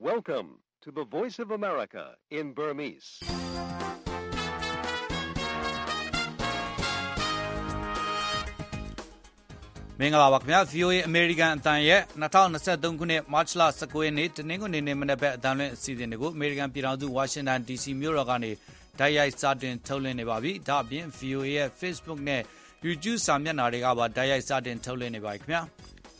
Welcome to the Voice of America in Burmese. ။မင်္ဂလာပါခင်ဗျာ VOA American အတန်ရဲ့2023ခုနှစ်မတ်လ19ရက်နေ့တနင်္ဂနွေနေ့မနက်ဘက်အတန်လွှင့်အစီအစဉ်တွေကို American ပြည်ထောင်စု Washington DC မြို့တော်ကနေတိုက်ရိုက်စတင်ထုတ်လွှင့်နေပါပြီ။ဒါအပြင် VOA ရဲ့ Facebook နဲ့ YouTube စာမျက်နှာတွေကပါတိုက်ရိုက်စတင်ထုတ်လွှင့်နေပါပြီခင်ဗျာ။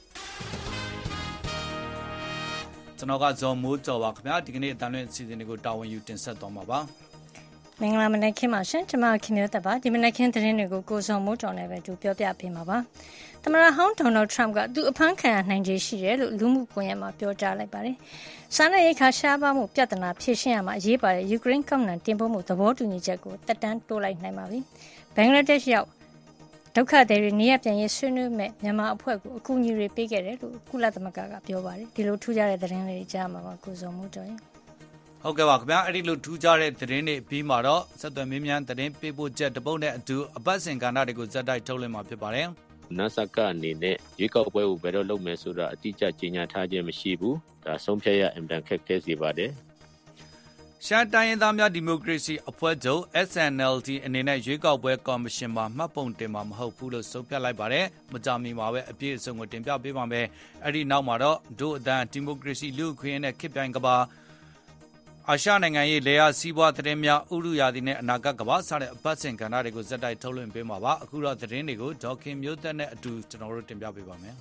ကျွန်တော်ကဇော်မိုးကျော်ပါခင်ဗျာဒီကနေ့အတန်လွှင့်အစီအစဉ်တွေကိုတာဝန်ယူတင်ဆက်သွားမှာပါမင်္ဂလာမနက်ခင်းပါရှင်ကျွန်မခင်မျိုးသက်ပါဒီမနက်ခင်းသတင်းတွေကိုကိုစောမိုးကျော်နဲ့ပဲကြိုပြောပြပေးမှာပါသမ္မတဟောင်းဒေါ်နယ်ထရမ့်ကသူအဖမ်းခံရနိုင်ခြေရှိတယ်လို့လူမှုကွန်ရက်မှာပြောကြားလိုက်ပါတယ်စားနပ်ရိက္ခာရှားပါမှုပြဿနာဖြေရှင်းရမှာအရေးပါတဲ့ယူကရိန်းကောက်နှံတင်ပို့မှုသဘောတူညီချက်ကိုတက်တန်းတိုးလိုက်နိုင်ပါပြီဘင်္ဂလားဒေ့ရှ်ရောက်ဒုက္ခသည်တွေနေရပြန်ရေးဆွေးနွေးမဲ့မြန်မာအဖွဲ့ကိုအကူအညီတွေပေးခဲ့တယ်လို့ကုလသမဂ္ဂကပြောပါတယ်ဒီလိုထူးခြားတဲ့သတင်းတွေကြားမှာပါကိုစောမိုးကျော်ရင်ဟုတ်ကဲ့ပါခင်ဗျာအဲ့ဒီလိုထူးခြားတဲ့သတင်းတွေပြီးမှတော့ဆက်သွယ်မြင်းမြန်သတင်းပေးပို့ချက်တပုတ်နဲ့အတူအပတ်စဉ်ကဏ္ဍတွေကိုဇက်တိုက်ထုတ်လွှင့်မှာဖြစ်ပါတယ်။နာဆာကအနေနဲ့ရွေးကောက်ပွဲကိုဘယ်တော့လုပ်မယ်ဆိုတာအတိအကျကြေညာထားခြင်းမရှိဘူး။ဒါဆုံးဖြတ်ရအင်တန်ခက်ခဲစေပါတယ်။ရှမ်းတိုင်းရင်းသားများဒီမိုကရေစီအဖွဲ့ချုပ် SNLD အနေနဲ့ရွေးကောက်ပွဲကော်မရှင်မှာမှတ်ပုံတင်မှာမဟုတ်ဘူးလို့ဆုံးဖြတ်လိုက်ပါတယ်။မကြာမီမှာပဲအပြည့်အစုံကိုတင်ပြပေးပါမယ်။အဲ့ဒီနောက်မှာတော့ဒို့အတန်ဒီမိုကရေစီလူ့အခွင့်အရေးနဲ့ခေတ်ပြိုင်ကဘာအာရှနိုင်ငံရေးလေယာစီးပွားသတင်းများဥရုယာဒီနဲ့အနာဂတ်ကမ္ဘာစတဲ့အပတ်စဉ်ကဏ္ဍတွေကိုဇက်တိုက်ထုတ်လွှင့်ပေးမှာပါအခုတော့သတင်းတွေကိုဒေါက်ခင်မျိုးသက်နဲ့အတူကျွန်တော်တို့တင်ပြပေးပါမယ်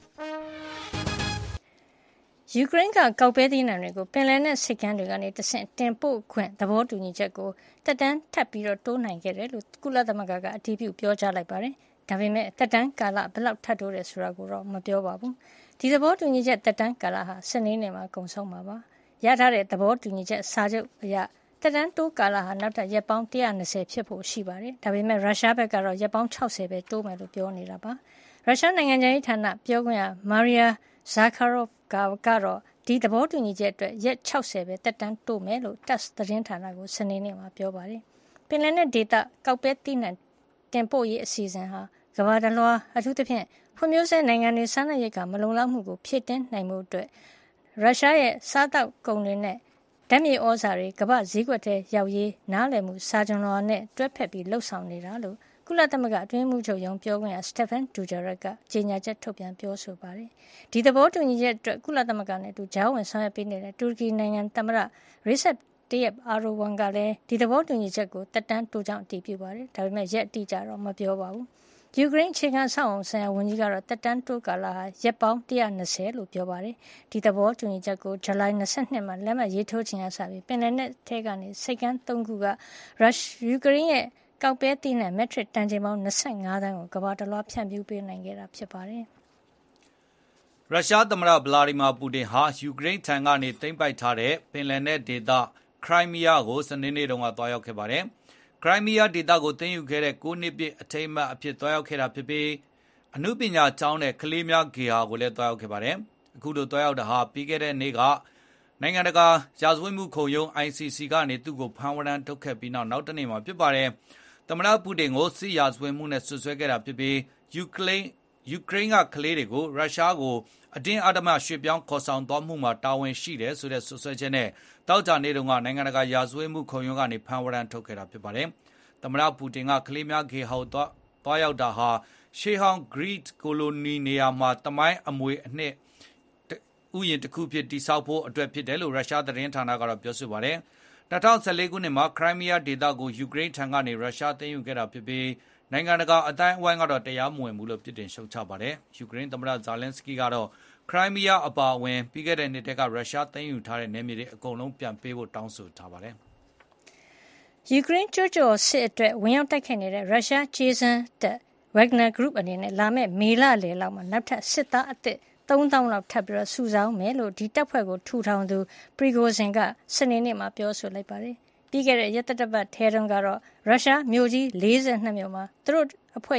ယူကရိန်းကကောက်ပဲသီးနှံတွေကိုပင်လယ်နဲ့ဆိပ်ကမ်းတွေကနေတဆင့်တင်ပို့ခွင့်သဘောတူညီချက်ကိုတက်တန်းထပ်ပြီးတော့တိုးနိုင်ခဲ့တယ်လို့ကုလသမဂ္ဂကအတည်ပြုပြောကြားလိုက်ပါတယ်ဒါပေမဲ့တက်တန်းကာလဘယ်လောက်ထပ်တိုးတယ်ဆိုတာကိုတော့မပြောပါဘူးဒီသဘောတူညီချက်တက်တန်းကာလဟာစနေနေ့မှာကုန်ဆုံးမှာပါရထားတဲ့သဘောတူညီချက်စာချုပ်အရတက်တန်းတိုးကာလဟာနောက်ထပ်ရက်ပေါင်း120ဖြစ်ဖို့ရှိပါတယ်။ဒါပေမဲ့ရုရှားဘက်ကတော့ရက်ပေါင်း60ပဲတိုးမယ်လို့ပြောနေတာပါ။ရုရှားနိုင်ငံခြားရေးဌာနပြောခွင့်ရမာရီယာဇာခါရော့ဗ်ကတော့ဒီသဘောတူညီချက်အတွက်ရက်60ပဲတက်တန်းတိုးမယ်လို့ TASS သတင်းဌာနကိုစနေနေ့မှာပြောပါတယ်။ပင်လယ်နဲ့ဒေသကောက်ပဲသီးနှံတင်ပို့ရေးအစီအစဉ်ဟာကမ္ဘာတစ်လွှားအထူးသဖြင့်ဖွံ့ဖြိုးဆဲနိုင်ငံတွေစားနပ်ရိက္ခာမလုံလောက်မှုကိုဖြည့်တင်းနိုင်မှုအတွက်ရုရှားရဲ့စားတောက်ကုန်တွေနဲ့ဓာတ်မြေဩဇာတွေကမ္ဘာဈေးကွက်ထဲရောက်ရေးနားလည်မှုစာချုပ်တော်နဲ့တွဲဖက်ပြီးလှုပ်ဆောင်နေတာလို့ကုလသမဂ္ဂအတွင်းမှုချုပ်ရုံးပြောခွင့်ရစတက်ဖန်ဒူဂျာရက်ကကြေညာချက်ထုတ်ပြန်ပြောဆိုပါတယ်။ဒီသဘောတူညီချက်အတွက်ကုလသမဂ္ဂနဲ့အတူကြားဝင်ဆောင်ရွက်ပေးနေတဲ့တူရကီနိုင်ငံသမ္မတရီဆက်တေယပ်အာရိုဝန်ကလည်းဒီသဘောတူညီချက်ကိုတက်တန်းတိုးကြောင်းအတည်ပြုပါတယ်။ဒါပေမဲ့ရက်အတိအကျတော့မပြောပါဘူး။ယူကရိန်းအခြေခံအဆောက်အအုံဆိုင်ရာဝန်ကြီးကတော့တက်တန်းတိုးကာလဟာရက်ပေါင်း120လို့ပြောပါတယ်။ဒီသဘောတူညီချက်ကိုဇူလိုင်22မှာလက်မှတ်ရေးထိုးခြင်းအစပြီးပင်လယ်နယ်ထဲကနေစိတ်ကမ်း3ခုကယူကရိန်းရဲ့ကောက်ပဲသီးနှံမက်ထရစ်တန်ချိန်ပေါင်း25တန်းကိုကမ္ဘာတစ်လွှားဖြန့်ဖြူးပေးနိုင်ခဲ့တာဖြစ်ပါတယ်။ရုရှားသမ္မတဗလာဒီမာပူတင်ဟာယူကရိန်းထံကနေသိမ်းပိုက်ထားတဲ့ပင်လယ်နယ်ဒေသခရိုင်းမီးယားကိုစနေနေ့တုန်းကတွားရောက်ခဲ့ပါတယ်။ခရိုင်းမီးယားဒေသကိုသိမ်းယူခဲ့တဲ့9နှစ်ပြည့်အထိမ်းအမှတ်အဖြစ်တွားရောက်ခဲ့တာဖြစ်ပြီးအမှုပညာကျောင်းနဲ့ကလေးများဂေဟာကိုလည်းတွားရောက်ခဲ့ပါတယ်။အခုလိုတွားရောက်တာဟာပြီးခဲ့တဲ့နေ့ကနိုင်ငံတကာရာဇဝတ်မှုခုံရုံး ICC ကနေသူ့ကိုဖမ်းဝရမ်းထုတ်ခဲ့ပြီးနောက်တနေ့မှာဖြစ်ပါတယ်။သမ္မတပူတင်ကိုစစ်ရာဇဝတ်မှုနဲ့ဆွဆွဲခဲ့တာဖြစ်ပြီးယူကရိန်းကကလေးတွေကိုရုရှားကိုအတင်းအဓမ္မရွှေ့ပြောင်းခေါ်ဆောင်သွားမှုမှာတာဝန်ရှိတယ်ဆိုတဲ့ဆွဆွဲချက်နဲ့တောက်ကြနေတုန်းကနိုင်ငံတကာရာဇဝတ်မှုခုံရုံးကနေဖမ်းဝရမ်းထုတ်ခဲ့တာဖြစ်ပါတယ်။သမ္မတပူတင်ကကလေးများဂေဟာတွားရောက်တာဟာရှေးဟောင်းဂရိကိုလိုနီနေရာမှာတမိုင်းအမွေအနှစ်ဥယျာဉ်တစ်ခုဖြစ်တည်ဆောက်ဖို့အတွက်ဖြစ်တယ်လို့ရုရှားသတင်းဌာနကတော့ပြောဆိုပါတယ်။2014ခုနှစ်မှာခရိုင်းမီးယားဒေသကိုယူကရိန်းထံကနေရုရှားသိမ်းယူခဲ့တာဖြစ်ပြီးနိုင်ငံတကာအတိုင်းအဝိုင်းကတော့တရားမဝင်ဘူးလို့ပြစ်တင်ရှုတ်ချပါတယ်။ယူကရိန်းသမ္မတဇာလင်းစကီကတော့ခရိုင်းမီးယားအပါအဝင်ပြီးခဲ့တဲ့နှစ်တက်ကရုရှားသိမ်းယူထားတဲ့နယ်မြေတွေအကုန်လုံးပြန်ပေးဖို့တောင်းဆိုထားပါတယ်။ယူကရိန်းကျူးကျော်စစ်အတွက်ဝင်ရောက်တိုက်ခိုက်နေတဲ့ရုရှားကြေးစမ်းတပ် Wagner Group အနေနဲ့လာမယ့်မေလလယ်လောက်မှာနောက်ထပ်စစ်သားအသစ်3000လောက်ထပ်ပြီးစုဆောင်းမယ်လို့ဒီတပ်ဖွဲ့ကိုထူထောင်သူပရီဂိုဇင်ကစနေနေ့မှာပြောဆိုလိုက်ပါတယ်။ပြီးခဲ့တဲ့ရက်သတ္တပတ်ထဲတုန်းကတော့ရုရှားမြို့ကြီး42မြို့မှာသူတို့အဖွဲ့ရဲ့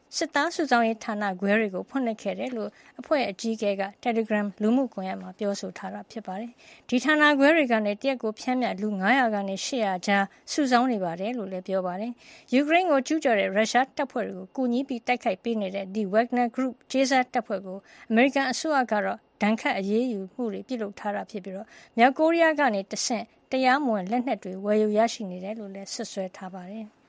စစ်သားစုဆောင်းရေးဌာနခွဲတွေကိုဖွင့်လှစ်ခဲ့တယ်လို့အဖွဲ့အကြီးအကဲက Telegram လူမှုကွန်ရက်မှာပြောဆိုထားတာဖြစ်ပါတယ်။ဒီဌာနခွဲတွေကနေတရက်ကိုဖြန့်မြတ်လူ900ကနေ800ကြားစုဆောင်းနေပါတယ်လို့လည်းပြောပါတယ်။ယူကရိန်းကိုကျူးကျော်တဲ့ရုရှားတပ်ဖွဲ့တွေကိုကူညီပြီးတိုက်ခိုက်ပေးနေတဲ့ဒီ Wagner Group ကျေးစားတပ်ဖွဲ့ကိုအမေရိကန်အစိုးရကတော့ဒဏ်ခတ်အရေးယူမှုတွေပြုလုပ်ထားတာဖြစ်ပြီးမြောက်ကိုရီးယားကနေတဆင့်တရားမဝင်လက်နက်တွေဝယ်ယူရရှိနေတယ်လို့လည်းဆွဆွဲထားပါတယ်။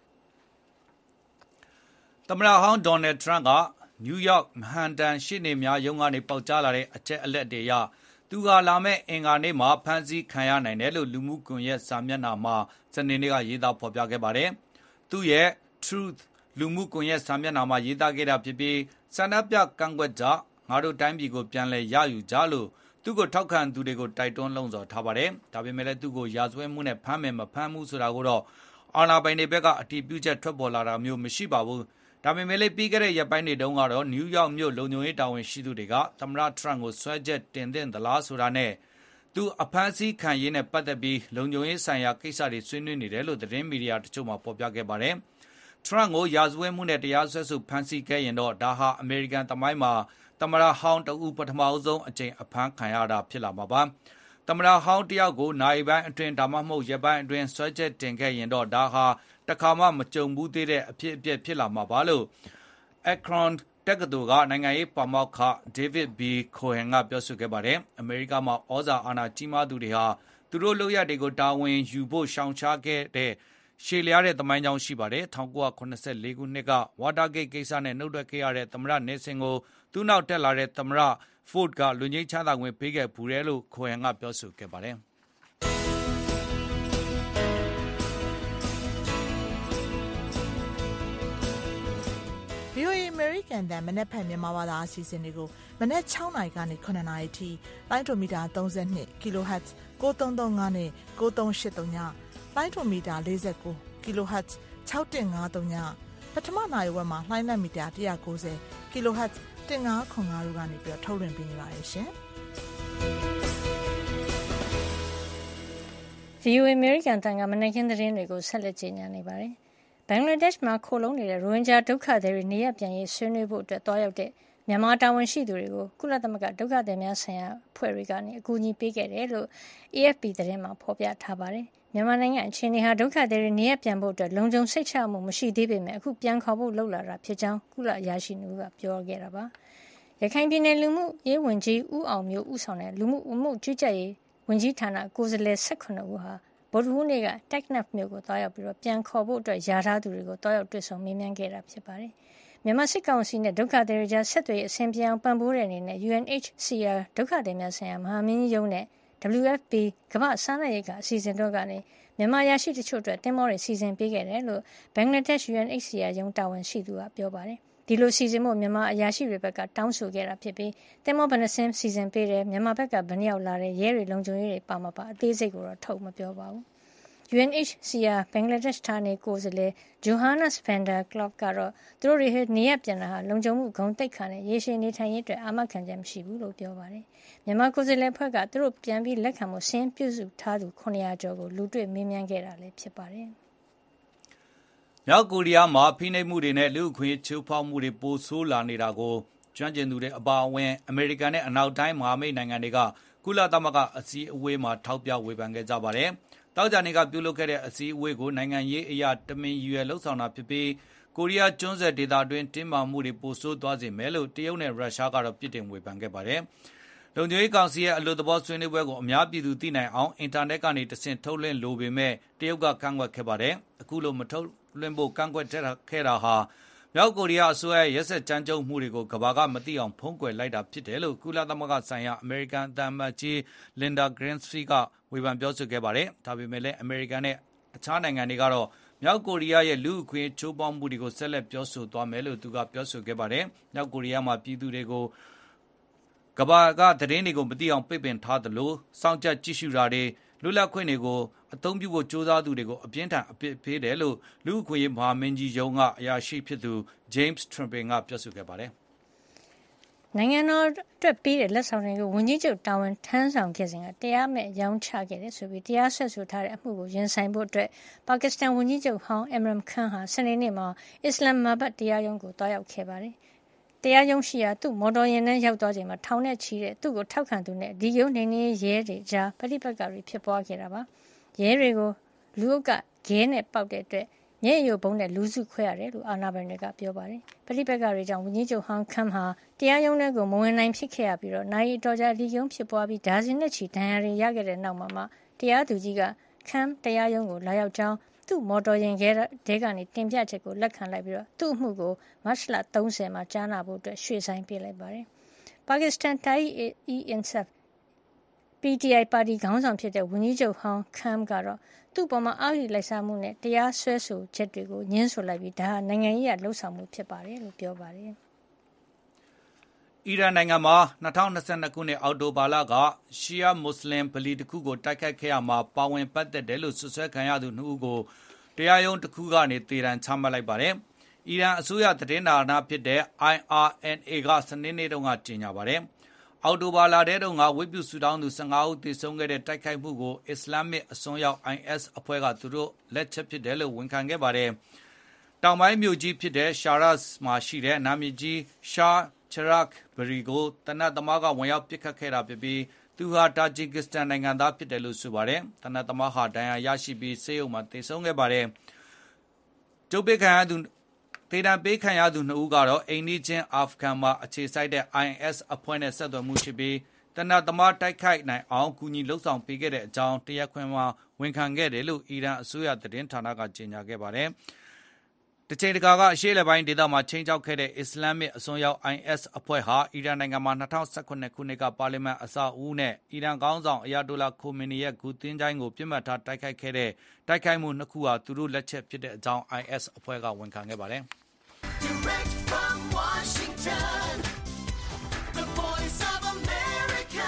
သမ္မတဟောင်းဒေါ်နယ်ထရန့်ကနယူးယောက်မန်ဟန်တန်ရှေ့နေများရုံးကနေပေါက်ကြားလာတဲ့အချက်အလက်တွေအရသူကလာမယ့်အင်္ဂါနေ့မှာဖမ်းဆီးခံရနိုင်တယ်လို့လူမှုကွန်ရက်စာမျက်နှာမှာစနေနေ့ကရေးသားဖော်ပြခဲ့ပါတယ်။သူ့ရဲ့ Truth လူမှုကွန်ရက်စာမျက်နှာမှာရေးသားခဲ့တာဖြစ်ပြီးဆန္ဒပြကန့်ကွက်ကြငါတို့တိုင်းပြည်ကိုပြန်လည်ရယူကြလို့သူ့ကိုထောက်ခံသူတွေကိုတိုက်တွန်းလှုံ့ဆော်ထားပါတယ်။ဒါပေမဲ့လည်းသူ့ကိုရာဇဝတ်မှုနဲ့ဖမ်းမယ်မဖမ်းဘူးဆိုတာကိုတော့အာဏာပိုင်တွေဘက်ကအတည်ပြုချက်ထွက်ပေါ်လာတာမျိုးမရှိပါဘူး။ဒါပေမဲ့လည်းပြီးခဲ့တဲ့ရက်ပိုင်းတွေတုန်းကတော့နယူးယောက်မြို့လုံခြုံရေးတာဝန်ရှိသူတွေကသမ္မတထရန့်ကိုဆွဲချက်တင်သင့်သလားဆိုတာနဲ့သူအဖမ်းဆီးခံရေးနဲ့ပတ်သက်ပြီးလုံခြုံရေးဆိုင်ရာကိစ္စတွေဆွေးနွေးနေတယ်လို့သတင်းမီဒီယာတချို့မှာဖော်ပြခဲ့ပါတယ်။ ထရန့်ကိုရာဇဝတ်မှုနဲ့တရားစွဲဆိုဖမ်းဆီးခဲ့ရင်တော့ဒါဟာအမေရိကန်သမိုင်းမှာသမ္မတဟောင်းတဦးပထမဆုံးအကြိမ်အဖမ်းခံရတာဖြစ်လာမှာပါ။သမ္မတဟောင်းတယောက်ကိုနိုင်ပိုင်းအတွင်းဒါမှမဟုတ်ရက်ပိုင်းအတွင်းဆွဲချက်တင်ခဲ့ရင်တော့ဒါဟာတခါမှမကြုံဘူးသေးတဲ့အဖြစ်အပျက်ဖြစ်လာမှာပါလို့ Akron တက္ကသိုလ်ကနိုင်ငံရေးပါမောက္ခ David B. Cohen ကပြောဆိုခဲ့ပါတယ်။အမေရိကမှာဩဇာအာဏာကြီးမားသူတွေဟာသူတို့လုပ်ရပ်တွေကိုတာဝန်ယူဖို့ရှောင်ရှားခဲ့တဲ့ရှည်လျားတဲ့သမိုင်းကြောင်းရှိပါတယ်။1984ခုနှစ်က Watergate ကိစ္စနဲ့နှုတ်ထွက်ခဲ့ရတဲ့သမ္မတနစ်ဆင်ကိုသူ့နောက်တက်လာတဲ့သမ္မတ Ford ကလွတ်ငြိမ်းချမ်းသာခွင့်ပေးခဲ့ဘူးတယ်လို့ Cohen ကပြောဆိုခဲ့ပါတယ်။ VOA American တန်မနက်ဖြန်မြန်မာဘာသာအစီအစဉ်တွေကိုမနက်6နာရီကနေ9နာရီထိလိုင်းဒိုမီတာ32 kHz 9335နဲ့9383ညလိုင်းဒိုမီတာ49 kHz 6153ညပထမနာရီဝက်မှာလိုင်းနက်မီတာ190 kHz 1505တို့ကနေပြီးထုတ်လွှင့်ပေးနေပါတယ်ရှင်။ VOA American တန်ကမနက်ခင်းသတင်းတွေကိုဆက်လက်ကြေညာနေပါတယ်။ဘင်္ဂလားဒေ့ရှ်မှာခိုလုံနေတဲ့ရိုဟင်ဂျာဒုက္ခသည်တွေနေရပ်ပြန်ရေးဆွေးနွေးဖို့အတွက်သွားရောက်တဲ့မြန်မာတာဝန်ရှိသူတွေကိုကုလသမဂ္ဂဒုက္ခသည်များဆိုင်ရာအဖွဲ့တွေကနေအကူအညီပေးခဲ့တယ်လို့ AFP သတင်းမှာဖော်ပြထားပါတယ်။မြန်မာနိုင်ငံအခြေအနေဟာဒုက္ခသည်တွေနေရပ်ပြန်ဖို့အတွက်လုံခြုံစိတ်ချမှုမရှိသေးပေမဲ့အခုပြန်ခေါ်ဖို့လှုပ်လာတာဖြစ်ကြောင်းကုလအရာရှိတွေကပြောခဲ့တာပါ။ရခိုင်ပြည်နယ်လူမှုရေးဝန်ကြီးဦးအောင်မျိုးဦးဆောင်တဲ့လူမှုကြီးကြပ်ရေးဝန်ကြီးဌာနကိုယ်စားလှယ်18ဦးဟာဗုဒ္ဓဟူးနေ့က Teknaf မြို့ကိုသွားရောက်ပြီးပြန်ခေါ်ဖို့အတွက်ယာထားသူတွေကိုတွားရောက်တွေ့ဆုံမေးမြန်းခဲ့တာဖြစ်ပါတယ်။မြန်မာစစ်ကောင်စီနဲ့ဒုက္ခသည်တွေကြားဆက်သွယ်ရေးအဆင်ပြေအောင်ပံ့ပိုးတဲ့အနေနဲ့ UNHCR ဒုက္ခသည်များဆိုင်ရာမဟာမင်းကြီးရုံးနဲ့ WFP ကမ္ဘာ့စားနပ်ရိက္ခာအစီအစဉ်တို့ကနေမြန်မာရရှိတချို့အတွက်တင်မောတွေစီစဉ်ပေးခဲ့တယ်လို့ဘင်္ဂလားဒေ့ရှ် UNHCR ရုံးတာဝန်ရှိသူကပြောပါတယ်။ဒီလိုစီစဉ်မှုမြန်မာအရာရှိတွေဘက်ကတောင်းဆိုခဲ့တာဖြစ်ပြီးတင်မောဘယ်နှစင်းစီစဉ်ပေးတယ်မြန်မာဘက်ကဘယ်နှရောက်လာတဲ့ရဲတွေလုံခြုံရေးတွေပါမပါအသေးစိတ်ကိုတော့ထုတ်မပြောပါဘူး။ UNHCR ဘင်္ဂလားဒေ့ရှ်ဌာနေကိုယ်စားလှယ် Johannes van der Klaauw ကတော့သူတို့တွေနေရပ်ပြန်တာဟာလုံခြုံမှုဂုဏ်သိက္ခာနဲ့ရေရှည်နေထိုင်ရေးအတွက်အာမခံချက်မရှိဘူးလို့ပြောပါတယ်။မြန်မာကိုယ်စားလှယ်အဖွဲ့ကသူတို့ပြန်ပြီးလက်ခံမှုစင်းပြုစုထားသူ900ကျော်ကိုလူတွေ့မေးမြန်းခဲ့တာလည်းဖြစ်ပါတယ်။မြောက်ကိုရီးယားမှာဖိနှိပ်မှုတွေနဲ့လူ့အခွင့်အရေးချိုးဖောက်မှုတွေပိုဆိုးလာနေတာကိုကျွမ်းကျင်သူတွေအပါအဝင်အမေရိကန်နဲ့အနောက်တိုင်းမဟာမိတ်နိုင်ငံတွေကကုလသမဂ္ဂအစည်းအဝေးမှာထောက်ပြဝေဖန်ခဲ့ကြပါတယ်။တောက်ကြနေကပြုလုပ်ခဲ့တဲ့အစည်းအဝေးကိုနိုင်ငံရေးအရာတမင်ရွယ်လှုပ်ဆောင်တာဖြစ်ပြီးကိုရီးယားကျွန်းဆွယ်ဒေသတွင်းတင်းမာမှုတွေပိုဆိုးသွားစေမယ်လို့တရုတ်နဲ့ရုရှားကတော့ပြစ်တင်ဝေဖန်ခဲ့ပါတယ်။လုံခြုံရေးကောင်စီရဲ့အလို့သဘောဆွေးနွေးပွဲကိုအများပြည်သူသိနိုင်အောင်အင်တာနက်ကနေတဆင့်ထုတ်လွှင့်လိုပေမဲ့တရုတ်ကကန့်ကွက်ခဲ့ပါတယ်။အခုလိုမထုတ်လွှင့်ဖို့ကန့်ကွက်ခဲ့တာဟာမြောက်ကိုရီးယားအစိုးရရဲ့ရက်စက်ကြမ်းကြုတ်မှုတွေကိုကမ္ဘာကမသိအောင်ဖုံးကွယ်လိုက်တာဖြစ်တယ်လို့ကုလသမဂ္ဂဆိုင်ရာအမေရိကန်အသံအမတ်ကြီးလင်ဒါဂရင်းစဖီကဝေဖန်ပြောဆိုခဲ့ပါတယ်။ဒါပေမဲ့လည်းအမေရိကန်နဲ့အခြားနိုင်ငံတွေကတော့မြောက်ကိုရီးယားရဲ့လူ့အခွင့်အရေးချိုးဖောက်မှုတွေကိုဆက်လက်ပြောဆိုသွားမယ်လို့သူကပြောဆိုခဲ့ပါတယ်။မြောက်ကိုရီးယားမှာပြည်သူတွေကိုကမ္ဘာကသတင်းတွေကိုမသိအောင်ပိတ်ပင်ထားသလိုစောင့်ကြပ်ကြည့်ရှုတာတွေလွတ်လပ်ခွင့်တွေကိုအသုံးပြုဖို့ကြိုးစားသူတွေကိုအပြင်းထန်အပြစ်ပေးတယ်လို့လူ့အခွင့်အရေးမဟာမင်းကြီးရုံးကအရာရှိဖြစ်သူ James Trampin ကပြောဆိုခဲ့ပါတယ်။နိုင်ငံတော်အတွက်ပေးတဲ့လက်ဆောင်တွေကိုဝန်ကြီးချုပ်တာဝန်ထမ်းဆောင်ခဲ့စဉ်ကတရားမဲ့ရောင်းချခဲ့တယ်ဆိုပြီးတရားစွဲဆိုထားတဲ့အမှုကိုရင်ဆိုင်ဖို့ပါကစ္စတန်ဝန်ကြီးချုပ်ဟောင်း Imran Khan ဟာစနေနေ့မှာအစ္စလာမ်မာဘတ်တရားရုံးကိုသွားရောက်ခဲ့ပါတယ်။တရားရုံးရှိရာသူ့မော်တော်ယာဉ်နဲ့ရောက်သွားချိန်မှာထောင်နဲ့ချီတဲ့သူ့ကိုထောက်ခံသူနဲ့ဒီယုံနေနေရဲတွေကြားပဋိပက္ခတွေဖြစ်ပွားခဲ့တာပါ။ရဲတွေကိုလူအုပ်ကခဲနဲ့ပေါက်တဲ့အတွက်မျက်ရည်ယိုဗုံးနဲ့လူစုခွဲရတယ်လို့အာဏာပိုင်တွေကပြောပါတယ်။ပဋိပက္ခတွေကြောင့်ဝန်ကြီးချုပ်ဟောင်းခမ်ဟာတရားရုံးထဲကိုမဝင်နိုင်ဖြစ်ခဲ့ရပြီးနိုင်အတော်ကြာဒီရုံးဖြစ်ပွားပြီးဒါဇင်နဲ့ချီဒဏ်ရာတွေရခဲ့တဲ့နောက်မှာတရားသူကြီးကခမ်တရားရုံးကိုလာရောက်ကြောင်းသူ့မော်တော်ယာဉ်ထဲကနေတင်ပြချက်ကိုလက်ခံလိုက်ပြီးသူ့အမှုကိုမတ်လ30မှာကြားနာဖို့ရွှေ့ဆိုင်းပေးလိုက်ပါတယ်။ပါကစ္စတန်Tehreek-e-Insaf PTI ပါတီခေါင်းဆောင်ဖြစ်တဲ့ဝန်ကြီးချုပ်ဟောင်းခမ်ကတော့သူ့ပေါ်မှာအောက်ရီလိုက်စားမှုနဲ့တရားစွဲဆိုချက်တွေကိုညှင်းဆိုလိုက်ပြီးဒါဟာနိုင်ငံရေးအလှုပ်ဆောင်မှုဖြစ်ပါတယ်လို့ပြောပါတယ်။အီရန်နိုင်ငံမှာ2022ခုနှစ်အောက်တိုဘာလကရှီယာမွတ်စလင်ဗလီတစ်ခုကိုတိုက်ခိုက်ခဲ့ရမှာပါဝင်ပတ်သက်တယ်လို့ဆွဆွဲခံရသူ2ဦးကိုတရားရုံးတစ်ခုကနေသေဒဏ်ချမှတ်လိုက်ပါတယ်။အီရန်အစိုးရသတင်းဌာနဖြစ်တဲ့ IRNA ကစနေနေ့တုန်းကကြေညာပါတယ်။အောက်တိုဘာလထဲတုန်းကဝတ်ပြုဆုတောင်းသူ15ဦးသေဆုံးခဲ့တဲ့တိုက်ခိုက်မှုကိုအစ္စလာမစ်အစွန်းရောက် IS အဖွဲ့ကသူတို့လက်ချက်ဖြစ်တယ်လို့ဝန်ခံခဲ့ပါတယ်။တောင်ပိုင်းမြို့ကြီးဖြစ်တဲ့ရှာရာ့စ်မှာရှိတဲ့နာမည်ကြီးရှာချရာခ်ဘရီကိုတနတ်သမားကဝင်ရောက်ပစ်ခတ်ခဲ့တာဖြစ်ပြီးသူဟာတာဂျီကစ္စတန်နိုင်ငံသားဖြစ်တယ်လို့ဆိုပါတယ်။တနတ်သမားဟာဒဏ်ရာရရှိပြီးဆေးရုံမှာသေဆုံးခဲ့ပါတယ်။ကျုပ်ပေးခံရသူသေဒဏ်ပေးခံရသူ2ဦးကတော့အိမ်နီးချင်းအာဖဂန်မှာအခြေစိုက်တဲ့ IS အဖွဲ့နဲ့ဆက်သွယ်မှုရှိပြီးတနတ်သမားတိုက်ခိုက်နိုင်အောင်ကူညီလှုပ်ဆောင်ပေးခဲ့တဲ့အကြောင်းတရားခွင်မှာဝန်ခံခဲ့တယ်လို့အီရန်အစိုးရသတင်းဌာနကကြေညာခဲ့ပါတယ်။တချိန်တကာကအရှေ့အလယ်ပိုင်းဒေသမှာချိန်ချောက်ခဲ့တဲ့အစ္စလာမစ်အစွန်းရောက် IS အဖွဲ့ဟာအီရန်နိုင်ငံမှာ2018ခုနှစ်ကပါလီမန်အဆောက်အဦနဲ့အီရန်ခေါင်းဆောင်အယာတိုလာခိုမီနီရဲ့ဂူသင်္ချိုင်းကိုပြစ်မှတ်ထားတိုက်ခိုက်ခဲ့တဲ့တိုက်ခိုက်မှု2ခုဟာသူတို့လက်ချက်ဖြစ်တဲ့အကြောင်း IS အဖွဲ့ကဝန်ခံခဲ့ပါတယ်။ Direct from Washington, the voice of America,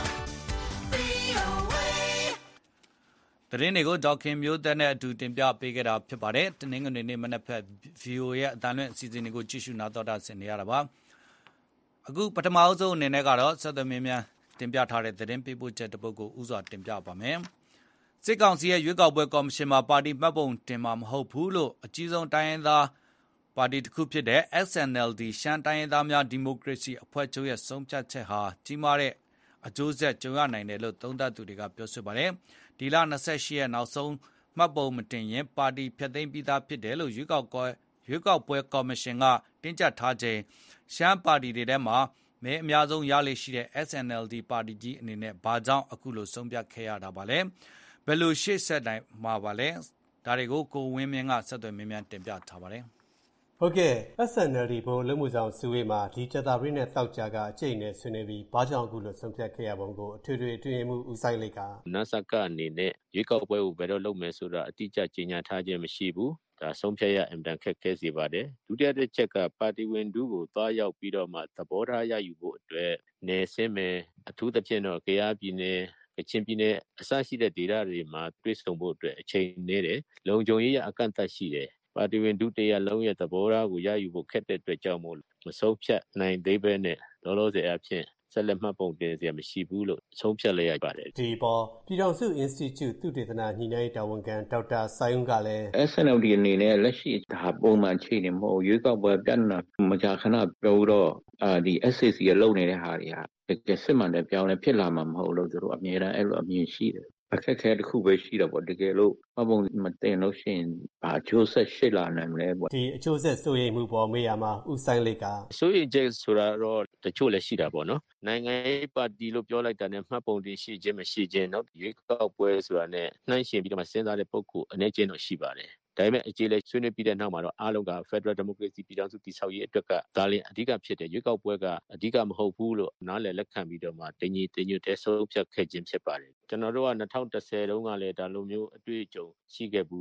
VOA. သတင်းတွေကိုဒေါက်ခင်မျိုးသက်နဲ့အတူတင်ပြပေးခဲ့တာဖြစ်ပါတယ်။တနင်္ဂနွေနေ့မနက်ဖြန် VOA ရဲ့အတန်လွင့်အစီအစဉ်တွေကိုကြည့်ရှုနားတော်တာဆင်နေရတာပါ။အခုပထမဆုံးအနေနဲ့ကတော့ဆက်သွယ်မြင်းများတင်ပြထားတဲ့သတင်းပေးပို့ချက်တစ်ပုဒ်ကိုဥစွာတင်ပြပါမယ်။စစ်ကောင်စီရဲ့ရွေးကောက်ပွဲကော်မရှင်မှာပါတီမှတ်ပုံတင်မှာမဟုတ်ဘူးလို့အကြီးဆုံးတိုင်းရင်းသားပါတီတစ်ခုဖြစ်တဲ့ SNLD ရှမ်းတိုင်းရင်းသားများဒီမိုကရေစီအဖွဲ့ချုပ်ရဲ့ဆုံးဖြတ်ချက်ဟာကြီးမားတဲ့အကျိုးဆက်ကြုံရနိုင်တယ်လို့သုံးသပ်သူတွေကပြောဆိုပါတယ်။ဒီလ28ရက်နောက်ဆုံးမှတ်ပုံမတင်ရင်ပါတီဖျက်သိမ်းပြီးသားဖြစ်တယ်လို့ရွေးကောက်ပွဲကော်မရှင်ကတင်းကျပ်ထားချိန်ရှမ်းပါတီတွေထဲမှာမဲအများဆုံးရလေရှိတဲ့ SNLD ပါတီကြီးအနေနဲ့ဘာကြောင့်အခုလိုဆုံးဖြတ်ခဲ့ရတာပါလဲ။ဘယ်လိုရှေ့ဆက်နိုင်မှာပါလဲ။ဒါတွေကိုကိုဝင်းမင်းကဆက်သွယ်မြင်းတင်ပြထားပါတယ်။ဟုတ်ကဲ့ SNLD ဘုံလုံးမှုဆောင်စုဝေးမှာဒီကြတာပရိနဲ့တောက်ကြကအကျိတ်နဲ့ဆွေးနွေးပြီးဘာကြောင့်အခုလိုဆုံးဖြတ်ခဲ့ရပုံကိုအထွေထွေအတွင်းမှုဦးဆိုင်လိုက်ကနစကအနေနဲ့ရွေးကောက်ပွဲကိုဘယ်တော့လုပ်မယ်ဆိုတာအတိအကျကြေညာထားခြင်းမရှိဘူးဒါဆုံးဖြတ်ရအင်တန်ခက်ခဲစေပါတယ်ဒုတိယတစ်ချက်ကပါတီဝင်ဒူးကိုသွားရောက်ပြီးတော့မှသဘောထားရယူဖို့အတွက်နေစင်းမယ်အထူးသဖြင့်တော့KRပြည်နယ်ကချင်ပြည်နယ်အစရှိတဲ့ဒေသတွေမှာတွေ့ဆုံဖို့အတွက်အချိန်နေတယ်လုံခြုံရေးအကန့်အသတ်ရှိတယ်ပါတီဝင်ဒုတိယလုံးရဲ့သဘောထားကိုရယူဖို့ခက်တဲ့အတွက်ကြောင့်မို့မဆုံးဖြတ်နိုင်သေးပဲနဲ့လောလောဆယ်အဖြစ်ဆက်လက်မှတ်ပုံတင်စရာမရှိဘူးလို့ဆုံးဖြတ်လိုက်ရပါတယ်ဒီပေါ်ပြည်တော်စု Institute သုတေသနညှိနှိုင်းတာဝန်ခံဒေါက်တာစိုင်းဦးကလည်း SNLD အနေနဲ့လက်ရှိဒါပုံမှန်ချိန်နေမဟုတ်ရွေးကောက်ပွဲပြဿနာမကြာခဏပြောတော့ဒီ SCC ရဲ့လုပ်နေတဲ့ဟာတွေကတကယ်စစ်မှန်တဲ့ပြောင်းလဲဖြစ်လာမှာမဟုတ်လို့သူတို့အမြဲတမ်းအဲ့လိုအမြင်ရှိတယ်အခက်အခဲတစ်ခုပဲရှိတော့ပေါ့တကယ်လို့မှတ်ပုံမတင်လို့ရှိရင်ဘာအကျိုးဆက်ရှိလာနိုင်မလဲပေါ့ဒီအကျိုးဆက်စိုးရိမ်မှုပေါ်မေးရမှာဦးဆိုင်လိုက်ကစိုးရိမ်ချက်ဆိုတာတော့တချို့လည်းရှိတာပေါ့နော်နိုင်ငံရေးပါတီလို့ပြောလိုက်တာနဲ့မှတ်ပုံတင်ရှိခြင်းမရှိခြင်းเนาะရွေးကောက်ပွဲဆိုတာနဲ့နှိုင်းယှဉ်ပြီးတော့မှစဉ်းစားတဲ့ပုဂ္ဂိုလ်အနေချင်းတော့ရှိပါတယ်ဒါပေမဲ့အကြီးလေးဆွေးနွေးပြီးတဲ့နောက်မှာတော့အားလုံးက Federal Democracy ပြည်ထောင်စုတည်ဆောက်ရေးအတွက်ကဒါလည်းအဓိကဖြစ်တဲ့ရွေးကောက်ပွဲကအဓိကမဟုတ်ဘူးလို့နားလည်လက်ခံပြီးတော့မှတင်ကြီးတင်ညွတ်တဲ့ဆုံးဖြတ်ခဲ့ခြင်းဖြစ်ပါတယ်ကျွန်တော်တို့က2010တုန်းကလည်းဒါလိုမျိုးအတွေ့အကြုံရှိခဲ့ဘူးတယ်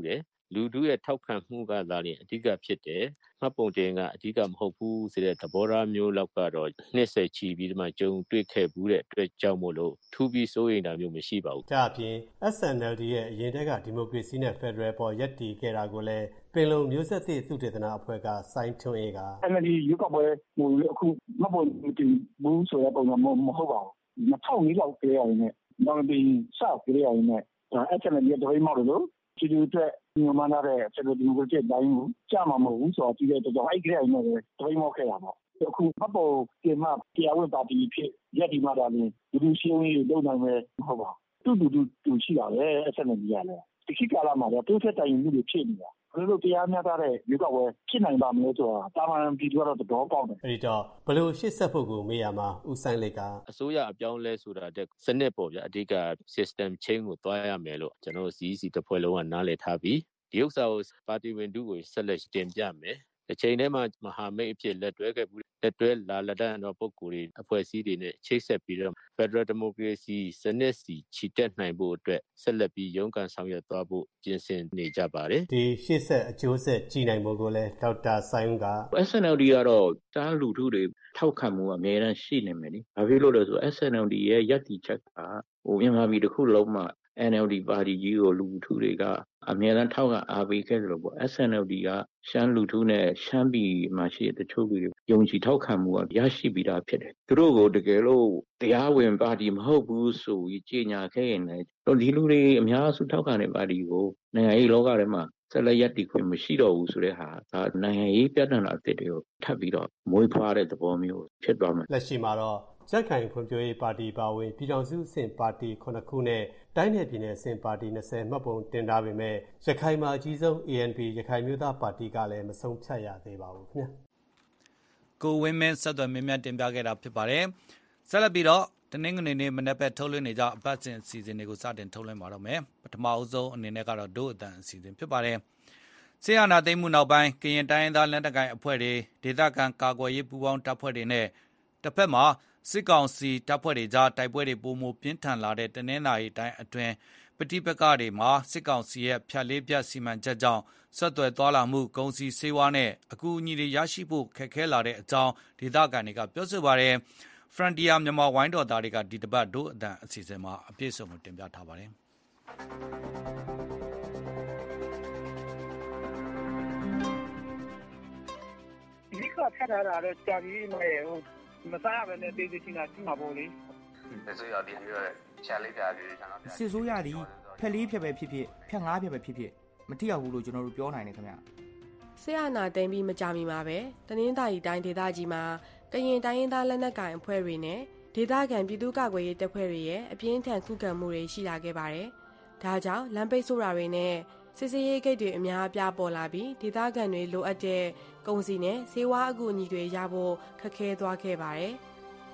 လူထုရဲ့ထောက်ခံမှုကသာလျှင်အဓိကဖြစ်တယ်မှတ်ပုံတင်ကအဓိကမဟုတ်ဘူးဆိုတဲ့သဘောထားမျိုးလောက်ကတော့နှစ်ဆက်ချီပြီးမှကြုံတွေ့ခဲ့ဘူးတဲ့အတွက်ကြောင့်မို့လို့ထူးပြီးစိုးရိမ်တာမျိုးမရှိပါဘူးဒါအပြင် SNLD ရဲ့အရင်တည်းကဒီမိုကရေစီနဲ့ဖက်ဒရယ်ပေါ်ရပ်တည်ခဲ့တာကိုလည်းပင်လုံမျိုးဆက်သစ်သုတေသနအဖွဲ့ကစိုင်းထွန်းအေးက NLD ရွေးကောက်ပွဲဟိုအခုမှတ်ပုံတင်ဘူးဆိုတဲ့ပုံစံမဟုတ်ပါဘူး2004လောက်ကြရရင်နဲ့နောက်ပြီးစကြရရင်နဲ့SNLD ရဲ့တပိတ်မောက်လို့ဒီလိုအတွက်ညမှန်းတဲ့ဆက်လို့ဒီမိုကရေစီတိုင်းကိုကြာမှာမဟုတ်ဘူးဆိုတော့ဒီတဲ့တော့အဲ့ဒီအဲ့နဲ့တပိတ်မောက်ခဲ့တာပေါ့အခုမှတ်ပုံတင်မှတရားဝင်ပါတီဖြစ်ရက်ဒီမှာဒါလည်းဒီရှင်းရေးလုပ်နိုင်မယ်မဟုတ်ပါဘူးတူရှိတာပဲ SNLD ရလဲဒီခေတ်ကာလမှာတော့တိုးတက်တိုင်မှုတွေဖြစ်နေတာဘယ်လိုတရားမျှတတဲ့ရွေးကောက်ပွဲဖြစ်နိုင်ပါမလဲဆိုတာတာမန်ပြည်သူကတော့သဘောပေါက်တယ်အဲ့ဒီတော့ဘယ်လိုရှေ့ဆက်ဖို့ကိုမေးရမှာဦးဆိုင်လိတ်ကအစိုးရအပြောင်းလဲဆိုတာတဲ့စနစ်ပေါ့ဗျာအဓိက system change ကိုတွားရမယ်လို့ကျွန်တော် CEC တစ်ဖွဲ့လုံးကနားလည်ထားပြီးဒီဥစ္စာကိုပါတီဝင်တို့ကိုဆက်လက်တင်ပြမယ်အချိန်ထဲမှာမဟာမိတ်အဖြစ်လက်တွဲခဲ့ပြီးလက်တွဲလာလက်တန်းတော့ပုံကိုယ်တွေအဖွဲ့အစည်းတွေနဲ့ချိတ်ဆက်ပြီးတော့ Federal Democracy စနစ်စီချီတက်နိုင်ဖို့အတွက်ဆက်လက်ပြီးရုန်းကန်ဆောင်ရွက်သွားဖို့ပြင်ဆင်နေကြပါတယ်ဒီရှေ့ဆက်အကျိုးဆက်ကြည်နိုင်ဖို့ကိုလည်းဒေါက်တာဆိုင်းက SNLD ကတော့တားလူထုတွေထောက်ခံမှုအများအားရှိနေမယ်လေဘာဖြစ်လို့လဲဆို SNLD ရဲ့ယက်တီချက်ကမြန်မာပြည်တစ်ခုလုံးမှာNLD ပါတီကြီးကိုလူထုတွေကအများအားထောက်ခံအားပေးခဲ့တယ်လို့ပေါ့ SNLD ကရှမ်းလူထုနဲ့ရှမ်းပြည်မှာရှိတဲ့တချို့တွေယုံကြည်ထောက်ခံမှုကရရှိပြီးသားဖြစ်တယ်သူတို့ကိုတကယ်လို့တရားဝင်ပါတီမဟုတ်ဘူးဆိုပြီးကြေညာခဲ့ရင်လည်းဒီလူတွေအများစုထောက်ခံတဲ့ပါတီကိုနိုင်ငံရေးလောကထဲမှာဆက်လက်ရပ်တည်ခွင့်မရှိတော့ဘူးဆိုတဲ့ဟာဒါနိုင်ငံရေးပြဿနာအသစ်တွေကိုထပ်ပြီးတော့မွေးဖွားတဲ့သဘောမျိုးဖြစ်သွားမယ်လက်ရှိမှာတော့ရက်ခိုင်ဖွံ့ဖြိုးရေးပါတီပါဝင်ပြည်ထောင်စုအဆင့်ပါတီ9ခုနဲ့တိုင်းနယ်ပြည်နယ်အဆင့်ပါတီ20မှတ်ပုံတင်ထားပေမဲ့ရခိုင်မှာအကြီးဆုံး ANP ရခိုင်မျိုးသားပါတီကလည်းမဆုံးဖြတ်ရသေးပါဘူးခင်ဗျာကိုဝင်းမင်းဆက်သွယ်မြင်တင်ပြခဲ့တာဖြစ်ပါတယ်ဆက်လက်ပြီးတော့တနင်္ဂနွေနေ့မနေ့ပဲထုတ်လွှင့်နေကြအပတ်စဉ်အစီအစဉ်တွေကိုစတင်ထုတ်လွှင့်ပါတော့မယ်ပထမအဆုံးအနေနဲ့ကတော့ဒို့အတန်အစီအစဉ်ဖြစ်ပါတယ်ဆေးရနာသိမ်းမှုနောက်ပိုင်းကရင်တိုင်းသားလက်နက်ကိုင်အဖွဲ့တွေဒေသခံကာကွယ်ရေးပူးပေါင်းတပ်ဖွဲ့တွေနဲ့တစ်ဖက်မှာစစ်ကောင်စီတပ်ဖွဲ့တွေကြားတိုက်ပွဲတွေပုံမပြင်းထန်လာတဲ့တနင်္လာရီတိုင်းအတွင်းပဋိပက္ခတွေမှာစစ်ကောင်စီရဲ့ဖြတ်လေးပြတ်စီမံချက်ကြောင့်ဆက်သွယ်သွားလာမှုကုန်စည်စေဝါနဲ့အကူအညီတွေရရှိဖို့ခက်ခဲလာတဲ့အကြောင်းဒေသခံတွေကပြောဆိုပါတယ်။ Frontier မြန်မာဝိုင်းတော်သားတွေကဒီတပတ်ဒို့အတန်အစီအစဉ်မှာအပြည့်အစုံကိုတင်ပြထားပါတယ်။ဒီကထပ်ထားတာတော့ကြာပြီးမစားရဘဲနဲ့တေးသေးချင်တာရှိမှာပေါ့လေဆိုရပြီးတော့ရှာလေးပြပြီးကျွန်တော်စစ်ဆိုးရသည်ဖက်လေးဖြတ်ပဲဖြစ်ဖြစ်ဖြတ်ငားဖြတ်ပဲဖြစ်ဖြစ်မထိရောက်ဘူးလို့ကျွန်တော်တို့ပြောနိုင်တယ်ခင်ဗျဆရာနာတိန်ပြီးမကြမီမှာပဲတနင်္သာရီတိုင်းဒေသကြီးမှာကရင်တိုင်းရင်းသားလက်နက်ကိုင်အဖွဲ့တွေနဲ့ဒေသခံပြည်သူ့ကာကွယ်ရေးတပ်ဖွဲ့တွေရဲ့အပြင်းထန်ခုခံမှုတွေရှိလာခဲ့ပါတယ်ဒါကြောင့်လမ်းပိတ်ဆို့တာတွေနဲ့စစ်စေးရေးဂိတ်တွေအများအပြားပေါ်လာပြီးဒေသခံတွေလိုအပ်တဲ့ကုန်စည်နဲ့ဆေးဝါးအကူအညီတွေရဖို့ခက်ခဲသွားခဲ့ပါတယ်။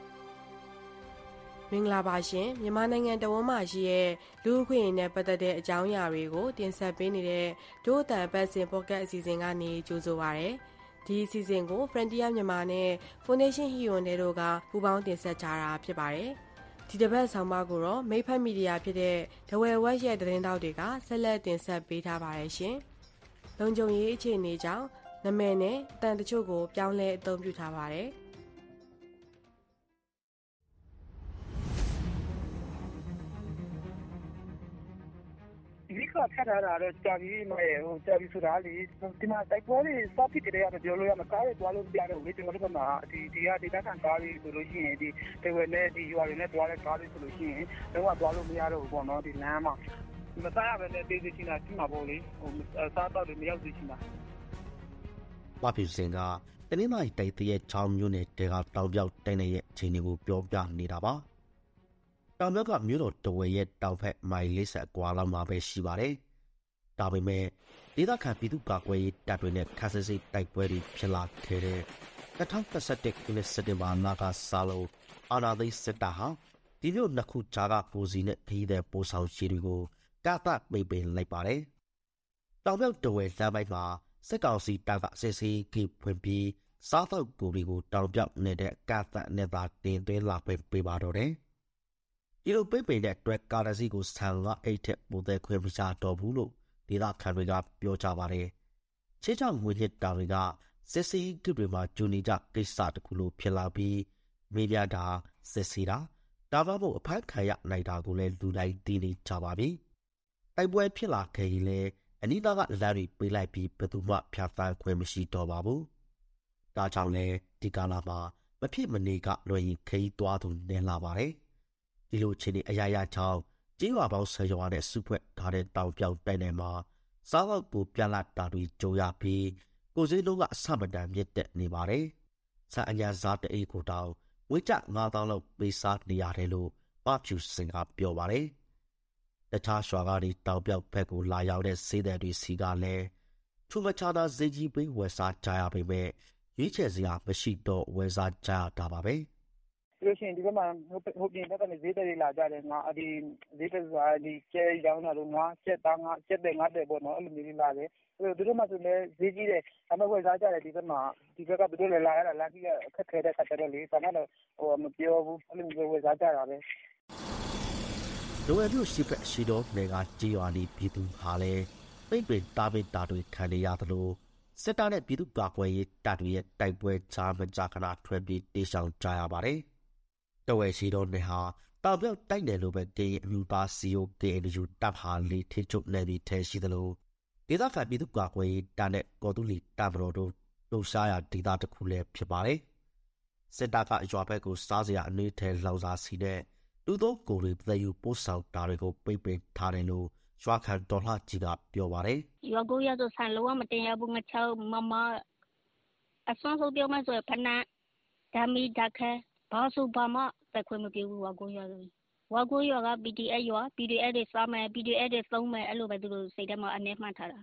မင်္ဂလာပါရှင်မြန်မာနိုင်ငံတဝန်းမှာရှိတဲ့လူ့အခွင့်အရေးနဲ့ပတ်သက်တဲ့အကြောင်းအရာတွေကိုတင်ဆက်ပေးနေတဲ့ဒို့အတန်ပတ်စဉ်ပေါ့ကတ်အစီအစဉ်ကနေကြိုဆိုပါရစေ။ဒီအစီအစဉ်ကို Frontier မြန်မာနဲ့ Foundation Hyundai တို့ကပူးပေါင်းတင်ဆက်ကြတာဖြစ်ပါတယ်။ဒီတစ်ပတ်ဆောင်မကိုတော့မိတ်ဖက်မီဒီယာဖြစ်တဲ့ The Well West ရဲ့သတင်းတောက်တွေကဆက်လက်တင်ဆက်ပေးထားပါတယ်ရှင်။လုံခြုံရေးအခြေအနေကြောင့်နာမည်နဲ့အတန်တချို့ကိုပြောင်းလဲအသုံးပြုထားပါတယ်။ဒီကထပ်ထားတာတော့ကြာပြီးကြာပြီးဆိုတာလေဒီမှာတိုက်ပွဲတွေစဖြစ်ကြတဲ့အတွက်ပြောလို့ရမှာကားတွေတွားလို့ပြရတယ်လေကျွန်တော်တို့ကမှဒီကဒေသခံကားတွေဆိုလို့ရှိရင်ဒီတေဝဲနဲ့ဒီရွာတွေနဲ့တွားတဲ့ကားတွေဆိုလို့ရှိရင်တော့တွားလို့မရတော့ဘူးပေါ့နော်ဒီလမ်းမှာမစားရဘဲနဲ့တေးသေးချင်တာရှိမှာပေါ့လေစားတော့တွေမရောက်သေးချင်တာဘာဖြစ်စင်ကတနင်္လာရီတိုက်တဲ့ချောင်းမျိုးနဲ့တေကတောင်ပြောက်တိုင်းရဲ့အခြေအနေကိုပြောပြနေတာပါတောင်မြောက်ကမြို့တော်တဝဲရဲ့တောင်ဖက်မိုင်40ကွာလောက်မှာပဲရှိပါတယ်။ဒါပေမဲ့ဒေသခံပြည်သူ့ကာကွယ်ရေးတပ်တွေနဲ့ခါစစ်စစ်တိုက်ပွဲတွေဖြစ်လာခဲ့တဲ့2021ခုနှစ်စက်တင်ဘာလကစလို့အာဏာသိမ်းစစ်တပ်ဟာဒီမြို့နှစ်ခုကြားကပိုစီနဲ့ခရီးသည်ပို့ဆောင်ရှည်တွေကိုကသပိတ်ပင်လိုက်ပါတယ်။တောင်မြောက်တဝဲလမ်းပိုင်းမှာစစ်ကောင်စီတပ်ကစစ်စေးခေဖွင့်ပြီးစားသောက်ကိုတွေကိုတောင်ပြောက်နေတဲ့ကသနဲ့သာတင်သွင်းလာပေးပါတော့တယ်။ဒီလိုပိတ်ပင်တဲ့အတွက်ကာရစီကိုဆန်ကအိတ်ထက်ပိုတဲ့ခွင့်မချတော့ဘူးလို့ဒေသခံတွေကပြောကြပါတယ်။ချေချောင်းငွေညစ်တာတွေကစစ်စီးဂစ်တွေမှာဂျူနီကြကိစ္စတစ်ခုလိုဖြစ်လာပြီးမေးပြတာစစ်စီတာဒါမှမဟုတ်အဖက်ခံရနိုင်တာကိုလည်းလူတိုင်းသိနေကြပါပြီ။တိုက်ပွဲဖြစ်လာခဲ့ရင်လည်းအနိဒါကလမ်းတွေပေးလိုက်ပြီးဘယ်သူမှဖြတ်သန်းခွင့်မရှိတော့ပါဘူး။ဒါကြောင့်လည်းဒီကာလမှာမဖြစ်မနေကလွယ်ရင်ခရီးသွားသူနည်းလာပါတယ်။ဒီလိုချင်းအရာရာချောင်းကြေးရွာပေါင်းဆယ်ရွာနဲ့စုဖွဲ့ထားတဲ့တောင်ပြောင်တိုက်နယ်မှာစားတော့ကိုပြလာတာတွေကြုံရပြီးကိုစည်းလုံးကအဆမတန်မြင့်တက်နေပါတယ်။ဆန်အညာစားတအိတ်ကိုတောင်ဝိကျ9000လောက်ပေးစားနေရတယ်လို့ပဖြူစင်ကပြောပါတယ်။တခြားရွာကနေတောင်ပြောင်ဘက်ကိုလာရောက်တဲ့စေးတဲ့တွေစီကလည်းထူမချာတာဈေးကြီးပေးဝယ်စားကြရပေမဲ့ရွေးချယ်စရာမရှိတော့ဝယ်စားကြရတာပါပဲ။လို့ရှိရင်ဒီဘက်မှာဟိုပြင်ဘက်ကနေဈေးတွေလာကြတယ်ငါဒီဈေးတွေဆိုတာဒီကျဲရောင်းတာလို့ငါကျက်သားငါကျက်တဲ့ငါတဲ့ပေါ့နော်အဲ့လိုမျိုးလာတယ်အဲ့ဒီမှာဆိုလည်းဈေးကြီးတယ်အမဝယ်စားကြတယ်ဒီဘက်ကဘယ်လိုလဲလာရတာလာပြီးအခက်ခဲတဲ့ခါကျတော့လေဒါမှတော့ဟိုမပြောဘူးအဲ့လိုမျိုးဝယ်စားကြတာပဲလိုအပ်လို့ရှိဖက်ရှိတော့နေကကြေးရွာနေပြည်သူဟာလဲပိတ်ပင်တာပင်တာတွေခံနေရသလိုစစ်တပ်နဲ့ပြည်သူ့ကာကွယ်ရေးတပ်တွေရဲ့တိုက်ပွဲချာမကြခဏထွက်ပြီးတေဆောင်ကြရပါတယ်တဝဲရှိတော့နေဟာတောင်ပြောက်တိုက်တယ်လို့ပဲတေးအမျိုးသားစီယိုကေအန်ယူတပ်ဟာလေးထချုပ်နေပြီးထဲရှိသလိုဒေသခံပြည်သူ့ကာကွယ်ရေးတပ်နဲ့ကော်တူလီတပ်မတော်တို့လှုပ်ရှားရာဒေသတစ်ခုလည်းဖြစ်ပါတယ်စစ်တပ်ကရွာဘက်ကိုစားစရာအနေထဲလောက်စားစီနဲ့လူသောကိုယ်တွေပြည်ယူပို့ဆောင်တာတွေကိုပိတ်ပင်ထားတယ်လို့ရွာခံဒေါ်လှကြီးကပြောပါတယ်ရွာကိုရတော့ဆန်လောမတင်ရဘူးငါချောင်းမမအစွမ်းဆုံးပြောမှဆိုဖနာဒါမီဒါခဲဘာစုဘာမတက်ခွင့်မပြုဘူးဝါကိုရက BDS ရွာ BDS တွေစားမယ် BDS တွေသုံးမယ်အဲ့လိုပဲသူတို့စိတ်ထဲမှာအနေမှန်းထားတာ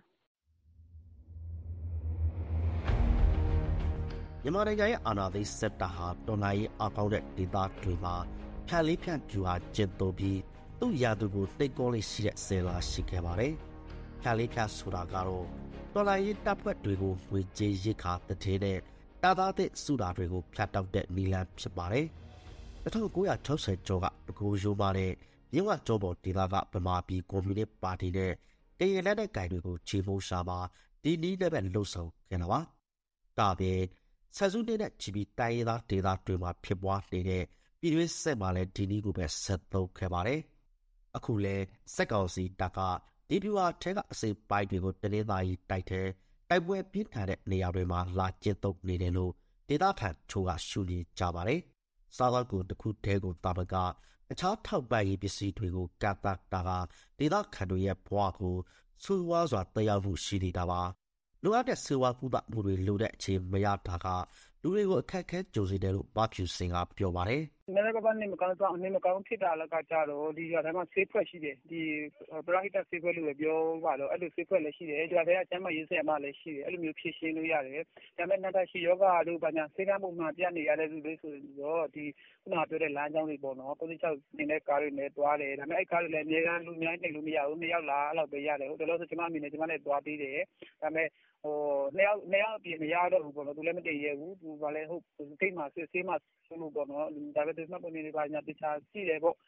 မြန်မာနိုင်ငံရဲ့အာဏာသိမ်းစစ်တပ်ဟာတော်လှန်ရေးအကောင်းတဲ့ဒေသတွေမှာဖြန့်လေးဖြန့်ပြူဟာကျင့်သုံးပြီးသူ့ရာသူကိုတိတ်ကောလေးရှိတဲ့ဆယ်လာရှိခဲ့ပါတယ်။ဖြန့်လေးဖြန့်ဆိုတာကတော့တော်လှန်ရေးတပ်ဖွဲ့တွေကိုဝေကြေးရစ်ခါတထဲနဲ့တာသားတဲ့စုတာတွေကိုဖြတ်တောက်တဲ့နီလန်ဖြစ်ပါတယ်။1960ကျော်ကတကူရိုးမာတဲ့မြင်းဝကျော်ပေါ်ဒေသကဗမာပြည်ကွန်မြူနစ်ပါတီနဲ့တရင်လက်တဲ့ဂိုင်တွေကိုချေဖို့ရှာမှာဒီနီးနဲ့ပဲလှုပ်ဆောင်ခဲ့တာပါ။ဒါပြင်ဆက်စုနေတဲ့ချီပီတိုင်းရသားဒေသတွေမှာဖြစ်ပွားနေတဲ့ပြည်တွင်းစစ်မှာလည်းဒီနီးကိုပဲဆက်သုံးခဲ့ပါတယ်။အခုလဲစက်ကောင်စီတပ်ကဒီပြူဟာထဲကအစိပ်ပိုင်းတွေကိုတနင်္သာရီတိုက်တဲ့တိုက်ပွဲပြင်းထန်တဲ့နေရာတွေမှာလာကျင့်သုံးနေတယ်လို့ဒေသခံချို့ကရှုမြင်ကြပါတယ်။စားသောက်ကိုတစ်ခုတည်းကိုတာမကအခြားထောက်ပံ့ရေးပစ္စည်းတွေကိုကတ်တာကဒေသခံတွေရဲ့ဘဝကိုဆူဝါစွာတရားမှုရှိနေတာပါ။လိုအပ်တဲ့ဆေးဝါးကုသမှုတွေလိုတဲ့အချိန်မရတာကလူတွေကိုအခက်အခဲကြုံစေတယ်လို့ဘာဖြူစင်ကပြောပါတယ်။နည်းနည်းပါးနေမကောင်းတော့အနေမကောင်းဖြစ်တာလည်းကကြတော့ဒီရွာထဲမှာဆေးဖွဲ့ရှိတယ်ဒီပရာဟိတဆေးဖွဲ့လို့ပဲပြောပါတော့အဲ့လိုဆေးဖွဲ့လည်းရှိတယ်ရွာထဲကကျန်းမာရေးဆရာမလည်းရှိတယ်အဲ့လိုမျိုးဖြည့်ရှင်းလို့ရတယ်ဒါပေမဲ့နောက်ထပ်ရှိယောဂါတို့ဘာညာဆေးကမ်းပုံမှန်ပြနေရတဲ့လူတွေဆိုတော့ဒီခုနကပြောတဲ့လမ်းကြောင်းတွေပေါ့နော်96နေတဲ့ကားတွေနဲ့တွားတယ်ဒါပေမဲ့အဲ့ကားတွေလည်းအများကြီးလူများနေလို့မရဘူး2ယောက်လားအဲ့လောက်ပဲရတယ်ဟုတ်တယ်လို့ဆိုကျွန်မအမိနဲ့ကျွန်မနဲ့တွားပေးတယ်ဒါပေမဲ့ဟို2ယောက်အပြင်မရတော့ဘူးပေါ့နော်သူလည်းမတည်ရဘူးသူကလည်းဟုတ်စိတ်မှာဆေးမှာလို့ပေါ့နော်ဒါပေမဲ့မှတ်ပုံနေပါညာတခြားရှိတယ်ပေါ့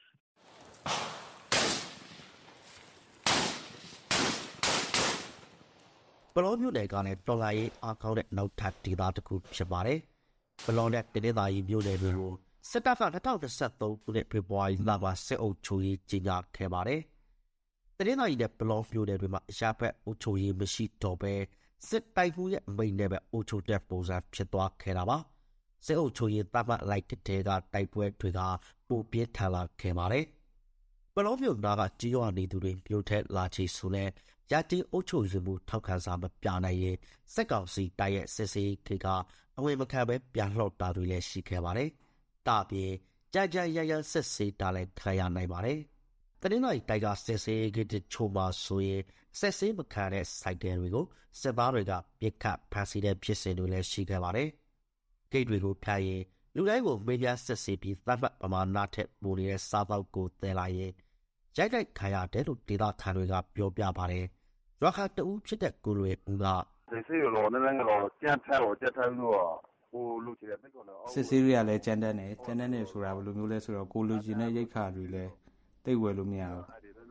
ဘလောမျိုးနယ်ကလည်းတော်လာရေးအားကောင်းတဲ့နောက်ထပ်ဒေသတစ်ခုဖြစ်ပါတယ်။ဘလောနဲ့တနင်္သာရီမျိုးနယ်တွေကိုစစ်တပ်က2023ခုနှစ်ဖေဖော်ဝါရီလမှာစစ်အုပ်ချုပ်ရေးကြီးညာခဲ့ပါတယ်။တနင်္သာရီနဲ့ဘလောမျိုးနယ်တွေမှာအရှာဖက်အုပ်ချုပ်ရေးမရှိတော့ဘဲစစ်တိုက်မှုရဲ့အမိန့်နဲ့ပဲအုပ်ချုပ်တဲ့ပုံစံဖြစ်သွားခဲ့တာပါ။စစ်အုပ်ချုပ်ရေးတပ်မှလိုက်တဲ့ကတိုက်ပွဲတွေကပိုပြင်းထန်လာခဲ့ပါတယ်။ဘလောမျိုးနာကကြီးရွာနေသူတွေမြို့ထက်လာချီဆိုလဲရတီအုပ်ချုပ်ရေးမှုထောက်ခံစာမပြနိုင်ရင်စက်ကောင်စီတိုက်ရဲ့စစ်စေးခေကအဝင်မခံပဲပြန်လှောက်တာတွေလည်းရှိခဲ့ပါတယ်။ဒါပြင်ကြရစစ်စေးတာလည်းခံရနိုင်ပါတယ်။တနင်္လာရီတိုက်ကစစ်စေးခေတချို့မှာဆိုရင်စစ်စေးမခံတဲ့စိုက်တယ်တွေကိုစစ်သားတွေကပြစ်ခတ်ဖမ်းဆီးတဲ့ဖြစ်စဉ်တွေလည်းရှိခဲ့ပါတယ်။ဂိတ်တွေကိုဖျက်ရင်လူတိုင်းကိုမေးမြန်းစစ်ဆေးပြီးသတ်မှတ်ပမာဏထက်ပိုနေတဲ့စားပေါက်ကိုသယ်လာရင်ရိုက်ခံရတယ်လို့ဒေသခံတွေကပြောပြပါတယ်။ရွာခတူဖြစ်တဲ့ကိုလွေဦးကစစ်စေးရောနည်းနည်းတော့ကြမ်းထမ်းတော့ဟိုလူချင်တဲ့မိကောတော့စစ်စေးတွေကလည်းကြမ်းတမ်းတယ်ဆိုတာဘယ်လိုမျိုးလဲဆိုတော့ကိုလူချင်တဲ့ရိတ်ခါတွေလည်းတိတ်ဝယ်လို့မရဘူး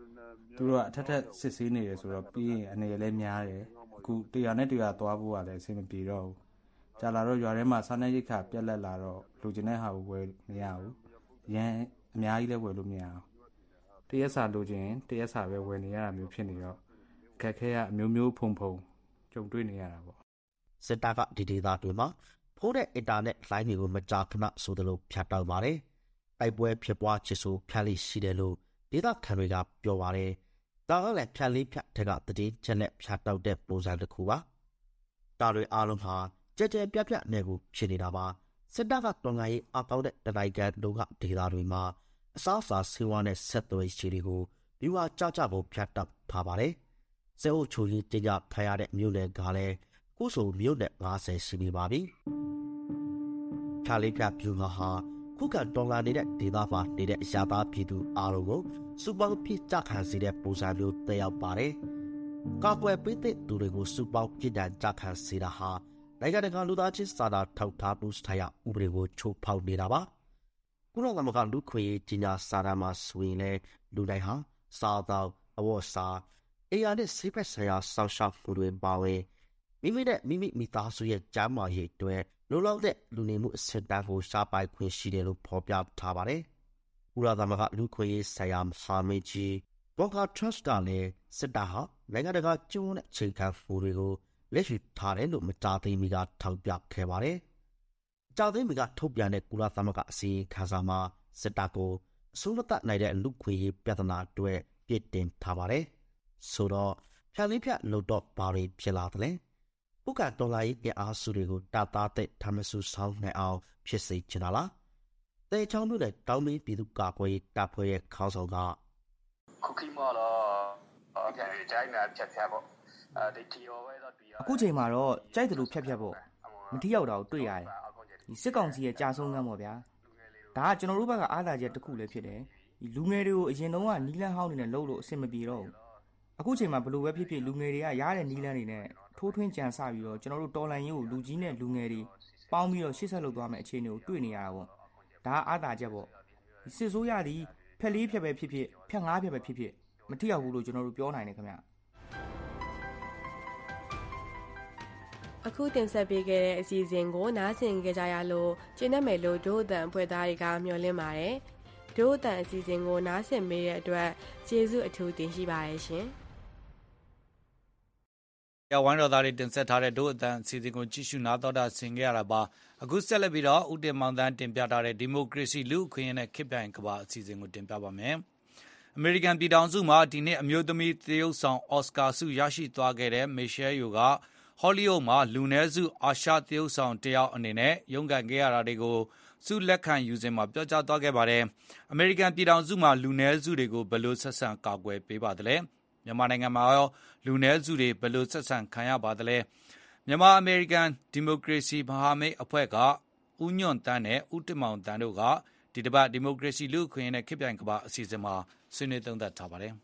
သူတို့ကအထက်ထက်စစ်ဆေးနေတယ်ဆိုတော့ပြီးရင်အနေလည်းများတယ်အခု100နဲ့100သွားဖို့ကလည်းအဆင်မပြေတော့ဘူးကြာလာတော့ရွာထဲမှာစားနပ်ရိက္ခာပြက်လက်လာတော့လူကျင်တဲ့ဟာကိုဝယ်မရဘူးရန်အများကြီးလည်းဝယ်လို့မရအောင်တရက်စာလူကျင်တရက်စာပဲဝယ်နေရတာမျိုးဖြစ်နေတော့ခက်ခဲရအမျိုးမျိုးဖုံကြုံတွေ့နေရတာပေါ့စစ်တပ်ကဒီဒေသတွေမှာဖိုးတဲ့အင်တာနက်လိုင်းတွေကိုမကြာခဏဆိုသလိုဖြတ်တောက်ပါတယ်တိုက်ပွဲဖြစ်ပွားချစ်ဆိုဖြတ်လိရှိတယ်လို့ဒေသခံတွေကပြောပါတယ်ဒါကလည်းဖြတ်လေးဖြတ်တဲ့ကတည်ချက်နဲ့ဖြတ်တောက်တဲ့ပုံစံတစ်ခုပါဒါတွေအားလုံးဟာကြဲပြတ်နေကိုဖြစ်နေတာပါစစ်တပ်ကတော်ငါရေးအကောက်တဲ့တတိုင်ကန်တို့ကဒေသတွေမှာအစားအစာဆေးဝါးနဲ့ဆက်သွယ်ရှိတွေကိုဒီဝါကြဖို့ဖြတ်တောက်ထားပါတယ်စေအုပ်ချိုကြီးတင်ကြဖရတဲ့မြို့နယ်ကလည်းကိုဆိုမြို့နယ်50ရှိနေပါပြီဖြာလေးဖြတ်ပြူမှာဟာခုကတော်လာနေတဲ့ဒေသမှာနေတဲ့အရာသားပြည်သူအားလုံးကိုစူပေါင်းပြစ်ကြခံစေတဲ့ပုံစံမျိုးတက်ရောက်ပါတယ်ကာကွယ်ပေးတဲ့သူတွေကိုစူပေါင်းပြစ်ဒဏ်ကြခံစေတာဟာနိုင်ငံတကာလူသားချင်းစာနာထောက်ထားမှုဆိုင်ရာဥပဒေကိုချိုးဖောက်နေတာပါကုလသမဂ္ဂလူခွေကြီးညာစာတမ်းမှာဆိုရင်လည်းလူတိုင်းဟာစားတော့အဝတ်စားအေးရတဲ့စိတ်ဖက်ဆိုင်ရာစောင့်ရှောက်မှုတွေပါဝင်မိမိသားစုရဲ့ကျန်းမာရေးအတွက်လုံလောက်တဲ့လူနေမှုအဆင့်တန်းကိုရှားပိုက်ခွင့်ရှိတယ်လို့ဖော်ပြထားပါတယ်။ကုလသမဂ္ဂလူခွေဆိုင်ရာမဟာမင်းကြီးဘော်ကာထရတ်ကလည်းစစ်တပ်ဟာနိုင်ငံတကာကျုံးတဲ့ချိန်ခံမှုတွေကိုလက်ရှိထားတယ်လို့မတားသိမီကထောက်ပြခဲ့ပါတယ်။တားသိမီကထုတ်ပြန်တဲ့ကုလသမဂ္ဂအစည်းအဝေးခန်းစာမှာစစ်တပ်ကိုအစိုးရတပ်နိုင်တဲ့လူခွေပြဿနာတွေပြစ်တင်ထားပါတယ်။ဆိုတော့ဖြတ်လေးဖြတ်လို့တော့ဘာတွေဖြစ်လာတယ်လဲ။ပုကတော်လာရေးအားစုတွေကိုတာတာတဲ့ထမဆူဆောင်နေအောင်ဖြစ်စေချင်တာလား။တဲ့ချောင်းတို့နဲ့တောင်းမင်းပြည်သူကာကွယ်တပ်ဖွဲ့ရဲ့ခေါင်းဆောင်ကခုခိမောတော့ကြိုင်နာဖြတ်ပေါ့ဒီတီရောပဲတော့ပြီးအခုချိန်မှာတော့ကြိုက်တယ်လို့ဖြတ်ပေါ့မထိရောက်တာကိုတွေ့ရတယ်ဒီစစ်ကောင်စီရဲ့ကြာဆုံးကမ်းပေါ့ဗျာဒါကကျွန်တော်တို့ဘက်ကအားသာချက်တစ်ခုလည်းဖြစ်တယ်ဒီလူငယ်တွေကိုအရင်တုန်းကနီးလန်းဟောင်းနေနဲ့လှုပ်လို့အဆင်မပြေတော့ဘူးအခုချိန်မှာဘလို့ပဲဖြစ်ဖြစ်လူငယ်တွေကရားတဲ့နီးလန်းတွေနဲ့ထိုးထွင်းကြံစပြီးတော့ကျွန်တော်တို့တော်လန်ရေးကိုလူကြီးနဲ့လူငယ်တွေပေါင်းပြီးတော့ရှေ့ဆက်လုပ်သွားမယ့်အခြေအနေကိုတွေ့နေရတာပေါ့ဒါကအားသာချက်ပေါ့ဒီစစ်ဆိုးရသည်ဖက်လေးဖြက်ပဲဖြစ်ဖြစ်ဖြက်ငားဖြက်ပဲဖြစ်ဖြစ်မထိရောက်ဘူးလို့ကျွန်တော်တို့ပြောနိုင်တယ်ခင်ဗျအခုတင်ဆက်ပေးခဲ့တဲ့အစီအစဉ်ကိုနားဆင်ကြကြရလို့ကျင်းနေမယ်လို့ဒို့အတန်အဖွဲ့သားတွေကမျှော်လင့်ပါတယ်ဒို့အတန်အစီအစဉ်ကိုနားဆင်ပေးတဲ့အတွက်ကျေးဇူးအထူးတင်ရှိပါတယ်ရှင်ဝိုင်းတော်သားတွေတင်ဆက်ထားတဲ့ဒို့အတန်အစီအစဉ်ကိုကြည့်ရှုနားတော်တာဆင်ခဲ့ရတာပါအခုဆက်လက်ပြီးတော့ဦးတင်မောင်တန်းတင်ပြထားတဲ့ဒီမိုကရေစီလူ့အခွင့်အရေးနဲ့ခေတ်ပြိုင်ကမ္ဘာအစီအစဉ်ကိုတင်ပြပါမယ်အမေရိကန်ပြည်ထောင်စုမှာဒီနေ့အမျိုးသမီးသရုပ်ဆောင်အော်စကာဆုရရှိသွားခဲ့တဲ့မီရှဲယိုကဟောလိဝုဒ်မှာလူနည်းစုအာရှသရုပ်ဆောင်တယောက်အနေနဲ့ရုန်းကန်ခဲ့ရတာတွေကိုဆုလက်ခံယူစဉ်မှာပြောကြားသွားခဲ့ပါတယ်။အမေရိကန်ပြည်ထောင်စုမှာလူနည်းစုတွေကိုဘယ်လိုဆက်ဆံကာကွယ်ပေးပါသလဲ။မြန်မာနိုင်ငံမှာရောလူနည်းစုတွေဘယ်လိုဆက်ဆံခံရပါသလဲ။မြန်မာအမေရိကန်ဒီမိုကရေစီမဟာမိတ်အဖွဲ့ကဦးညွန့်တန်းနဲ့ဦးတင်မောင်တန်းတို့ကဒီတစ်ပတ်ဒီမိုကရေစီလူ့အခွင့်အရေးနဲ့ခေတ်ပြိုင်ကမ္ဘာအစီအစဉ်မှာဆွေးနွေးသုံးသပ်ထားပါတယ်။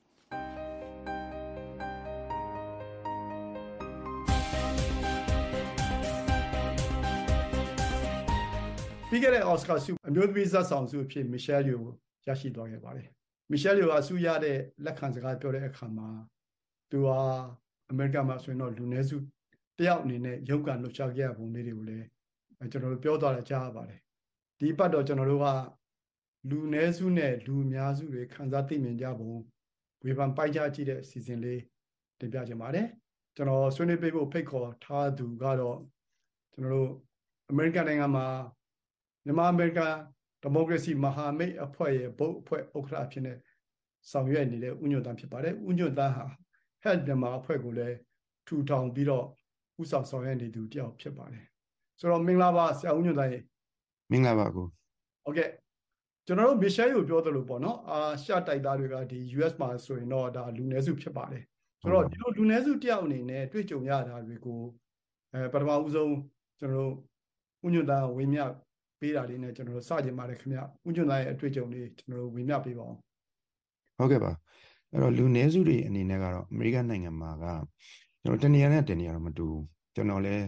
ပြီးခဲ့တဲ့အော်စကာဆုအမျိုးသမီးဇာတ်ဆောင်ဆုအဖြစ်မီရှဲလီကိုရရှိသွားခဲ့ပါတယ်။မီရှဲလီကဆုရတဲ့လက်ခံစကားပြောတဲ့အခါမှာသူဟာအမေရိကန်မှာဆိုရင်တော့လူနည်းစုတယောက်အနေနဲ့ရုပ်ကလှုပ်ရှားခဲ့ရပုံလေးတွေကိုလည်းကျွန်တော်တို့ပြောသွားတာကြားရပါတယ်။ဒီပတ်တော့ကျွန်တော်တို့ကလူနည်းစုနဲ့လူအများစုတွေခံစားသိမြင်ကြပုံဝေဖန်ပိုက်ကြကြည့်တဲ့အစီအစဉ်လေးတင်ပြခြင်းပါတယ်။ကျွန်တော်ဆွေးနွေးပေးဖို့ဖိတ်ခေါ်ထားသူကတော့ကျွန်တော်တို့အမေရိကန်နိုင်ငံမှာမြန်မာအမေရိကန်ဒီမိုကရေစီမဟာမိတ်အဖွဲ့ရဲ့ဘုတ်အဖွဲ့ဥက္ကဋ္ဌအဖြစ်နဲ့ဆောင်ရွက်နေတဲ့ဦးညွန့်တန်းဖြစ်ပါတယ်။ဦးညွန့်တန်းဟာ Health မြန်မာအဖွဲ့ကိုလည်းထူထောင်ပြီးတော့ဦးဆောင်ဆောင်ရွက်နေသူတယောက်ဖြစ်ပါတယ်။ဆိုတော့မင်္ဂလာပါဆရာဦးညွန့်တန်းရေမင်္ဂလာပါကိုဟုတ်ကဲ့ကျွန်တော်တို့မီရှဲကိုပြောသလိုပေါ့နော်ရှာတိုက်သားတွေကဒီ US မှာဆိုရင်တော့ဒါလူနည်းစုဖြစ်ပါတယ်။ဆိုတော့ဒီလိုလူနည်းစုတယောက်အနေနဲ့တွေ့ကြုံရတာတွေကိုပထမဦးဆုံးကျွန်တော်တို့ဦးညွန့်တန်းဝေမျှပေးတာလေးနဲ့ကျွန်တော်တို့စကြင်ပါတယ်ခင်ဗျဦးညွန့်သားရဲ့အတွေ့အကြုံလေးကျွန်တော်တို့ဝေမျှပေးပါအောင်ဟုတ်ကဲ့ပါအဲ့တော့လူနည်းစုတွေအနေနဲ့ကတော့အမေရိကန်နိုင်ငံမှာကကျွန်တော်တနေရာနဲ့တနေရာတော့မတူဘူးကျွန်တော်လည်း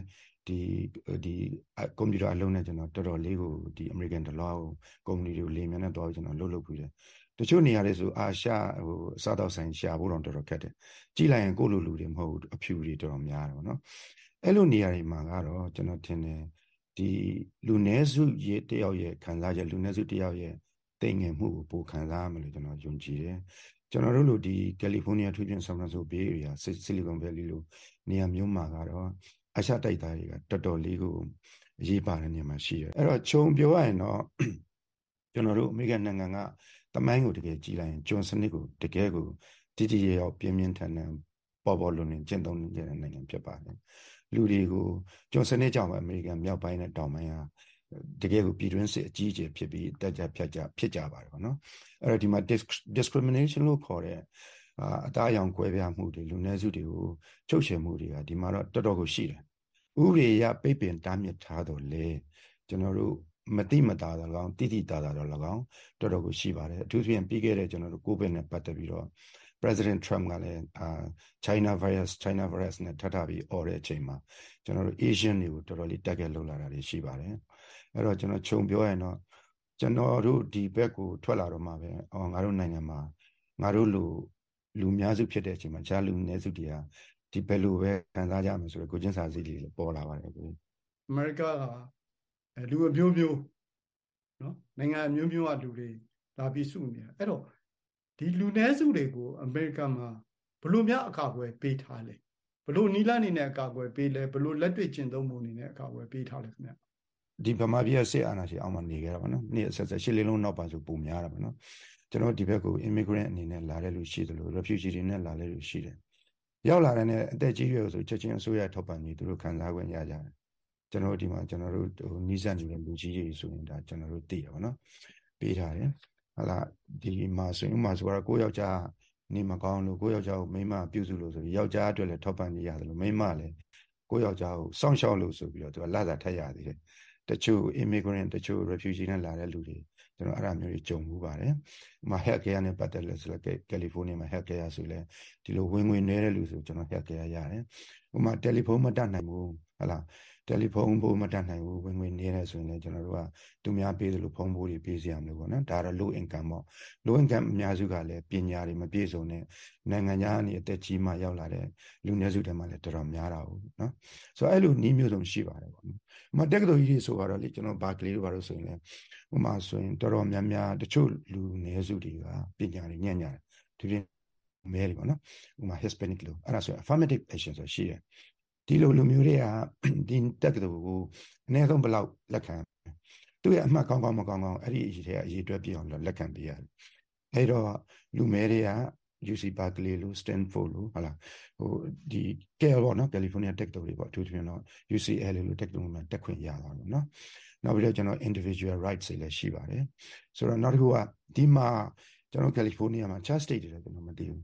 ကွန်ပျူတာအလုံးနဲ့ကျွန်တော်တော်တော်လေးကိုဒီ American ဒလောကုမ္ပဏီတွေကိုလေမြန်နဲ့တွားပြီးကျွန်တော်လုပ်ပြီးတယ်တချို့နေရာတွေဆိုအာရှအစားတော့ဆိုင်ရှာဖို့တော့တော်တော်ခက်တယ်ကြည့်လိုက်ရင်ကိုယ့်လိုလူတွေမဟုတ်ဘူးအဖြူတွေတော်တော်များတယ်ပေါ့နော်အဲ့လိုနေရာတွေမှာကတော့ကျွန်တော်ထင်တယ်ဒီလူနည်းစုရဲ့တယောက်ရဲ့ခံစားချက်လူနည်းစုတယောက်ရဲ့တိမ်ငယ်မှုကိုပိုခံစားရမယ်လို့ကျွန်တော်ယုံကြည်တယ်ကျွန်တော်တို့လိုဒီကယ်လီဖိုးနီးယားထူးပြင်ဆန်ဖရန်စစ္စကိုဘေးအေရီယာဆီလီကွန်ဗယ်လီလိုနေရာမျိုးမှာကတော့အာရှတိုက်သားတွေကတော်တော်လေးကိုအရေးပါတဲ့နေရာမှာရှိတယ်အဲ့တော့ခြုံပြောရရင်တော့ကျွန်တော်တို့အမေရိကန်နိုင်ငံကသမိုင်းကိုတကယ်ကြည့်လိုက်ရင်ဂျွန်စနစ်ကိုတကယ်ကိုတည်တည်ရရောက်ပြင်းပြင်းထန်ထန်ပေါ်ပေါ်လွန်လွန်ကျင့်သုံးနေတဲ့နိုင်ငံဖြစ်ပါတယ်လူတွေကိုဂျွန်စနစ်ကြောင့်ပဲအမေရိကန်မြောက်ပိုင်းနဲ့တောင်ပိုင်းဟာတကယ်ကိုပြည်တွင်းစစ်အကြီးအကျယ်ဖြစ်ပြီးတက်ကြဖြစ်ကြပါတယ်ပေါ့နော်အဲ့တော့ဒီမှာ discrimination လို့ခေါ်တဲ့အသားအရောင်ကွဲပြားမှုတွေလူနည်းစုတွေကိုချုပ်ချယ်မှုတွေကဒီမှာတော့တော်တော်ကိုရှိတယ်ဥပဒေအရပိတ်ပင်တားမြစ်ထားတော့လေကျွန်တော်တို့မတိမတာတော့၎င်းတိတိတာတာတော့၎င်းတော်တော်ကိုရှိပါတယ်အထူးသဖြင့်ပြီးခဲ့တဲ့ကျွန်တော်တို့ကိုဗစ်နဲ့ပတ်သက်ပြီးတော့ President Trump ကလည်းChina virus နဲ့ထပ်ပြီးអော်တဲ့အချိန်မှာကျွန်တော်တို့ Asian တွေကိုတော်တော်လေးတက်ခဲ့လောက်လာတာတွေရှိပါတယ်အဲ့တော့ကျွန်တော်ခြုံပြောရရင်တော့ကျွန်တော်တို့ဒီဘက်ကိုထွက်လာတော့မှပဲငါတို့နိုင်ငံမှာငါတို့လူများစုဖြစ်တဲ့အချိန်မှာဂျာလူနည်းစုတွေကဒီဘယ်လိုပဲခံစားကြမယ်ဆိုတော့ကိုချင်းစာစီလေးပေါ်လာပါတယ်ကိုအမေရိကလူအမျိုးမျိုးနော်နိုင်ငံအမျိုးမျိုးကလူတွေလာပြီးစုနေတာအဲ့တော့ဒီလူနည်းစုတွေကိုအမေရိကမှာဘလို့များအကာအကွယ်ပေးထားလဲဘလို့နီးလန်းနေတဲ့အကာအကွယ်ပေးလဲဘလို့လက်တွေ့ကျင့်သုံးမှုနေတဲ့အကာအကွယ်ပေးထားလဲခင်ဗျဒီဗမာပြည်ကစစ်အာဏာရှင်အောက်မှာနေကြတာပါနော်နေ့ဆက်ရှစ်လေးလုံးနောက်ပါဆိုပုံများတာပါနော်ကျွန်တော်ဒီဘက်ကို immigrant အနေနဲ့လာတဲ့လူရှိတယ်လို့ refugee တွေနဲ့လာတဲ့လူရှိတယ်ရောက်လာတဲ့အသက်ကြီးရွယ်ဆိုချက်ချင်းအစိုးရထောက်ပံ့ပြီးသူတို့ခံစား권ရကြတယ်ကျွန်တော်ဒီမှာကျွန်တော်တို့နီးစပ်နေတဲ့လူကြီးတွေဆိုရင်ဒါကျွန်တော်တို့သိရပါတော့ပေးထားတယ်ဟာလာဒီမှာဆိုရင်ဥမာဆိုတော့ကိုယောက်ျားနေမကောင်းလို့ကိုယောက်ျားကိုမိန်းမပြုစုလို့ဆိုပြီးယောက်ျားအတွက်လည်းထောက်ပံ့နေရတယ်လို့မိန်းမလည်းကိုယောက်ျားကိုစောင့်ရှောက်လို့ဆိုပြီးတော့သူကလစာထက်ရသေးတယ်တချို့ immigrant တချို့ refugee နဲ့လာတဲ့လူတွေကျွန်တော်အဲ့ဒါမျိုးတွေကြုံမှုပါတယ်ဥမာ health care နဲ့ပတ်သက်လို့ဆိုတော့ကယ်လီဖိုးနီးယားမှာ health care ဆိုလဲဒီလိုဝင်ငွေနည်းတဲ့လူဆိုကျွန်တော် health care ရတယ်ဥမာတယ်လီဖုန်းမတတ်နိုင်ဘူးဟုတ်လားတယ်လီဖုန်းဘိုးမတတ်နိုင်ဘူးဝင်ငွေနည်းတယ်ဆိုရင်လည်းကျွန်တော်တို့ကသူများပေးတယ်လို့ဖုန်းဘိုးတွေပေးစီရမလို့ပေါ့နော်ဒါတော့ low income ပေါ့ low income အများစုကလည်းပညာတွေမပြည့်စုံတဲ့နိုင်ငံခြားကနေအသက်ကြီးမှရောက်လာတဲ့လူနည်းစုတွေမှလည်းတော်တော်များတာဟုတ်နော်ဆိုတော့အဲ့လိုနီးမျိုးစုံရှိပါတယ်ပေါ့နော်ဥမာတက္ကသိုလ်ကြီးတွေဆိုတော့လေကျွန်တော်ဘာကလေးတို့ဘာလို့ဆိုရင်လည်းဥမာဆိုရင်တော်တော်များများတချို့လူနည်းစုတွေကပညာတွေညံ့ညံ့တယ်ဒီပြင်မဲတွေပေါ့နော်ဥမာ Hispanic လို့အဲ့ဒါဆို affirmative action ဆိုရှိတယ်ဒီလိုလူမျိုးတွေကဒီတက္ကသိုလ်ကိုအနည်းဆုံးဘယ်လောက်လက်ခံသူရဲ့အမှတ်ကောင်းမကောင်းအဲ့ဒီအရေးအတွက်ပြအောင်လက်ခံပေးရတယ်အဲ့တော့လူမဲတွေက UC Berkeley လို့ Stanford လို့ဟုတ်လားဒီ Cal ပေါ့နော် California တက္ကသိုလ်တွေပေါ့အထူးသဖြင့်တော့ UCLA လို့တက္ကသိုလ်မှာတက်ခွင့်ရတာပေါ့နော်နောက်ပြီးတော့ကျွန်တော် individual rights တွေလည်းရှိပါတယ်ဆိုတော့နောက်တစ်ခုကဒီမှာကျွန်တော် California မှာ Charter State တွေလည်းကျွန်တော်မသိဘူး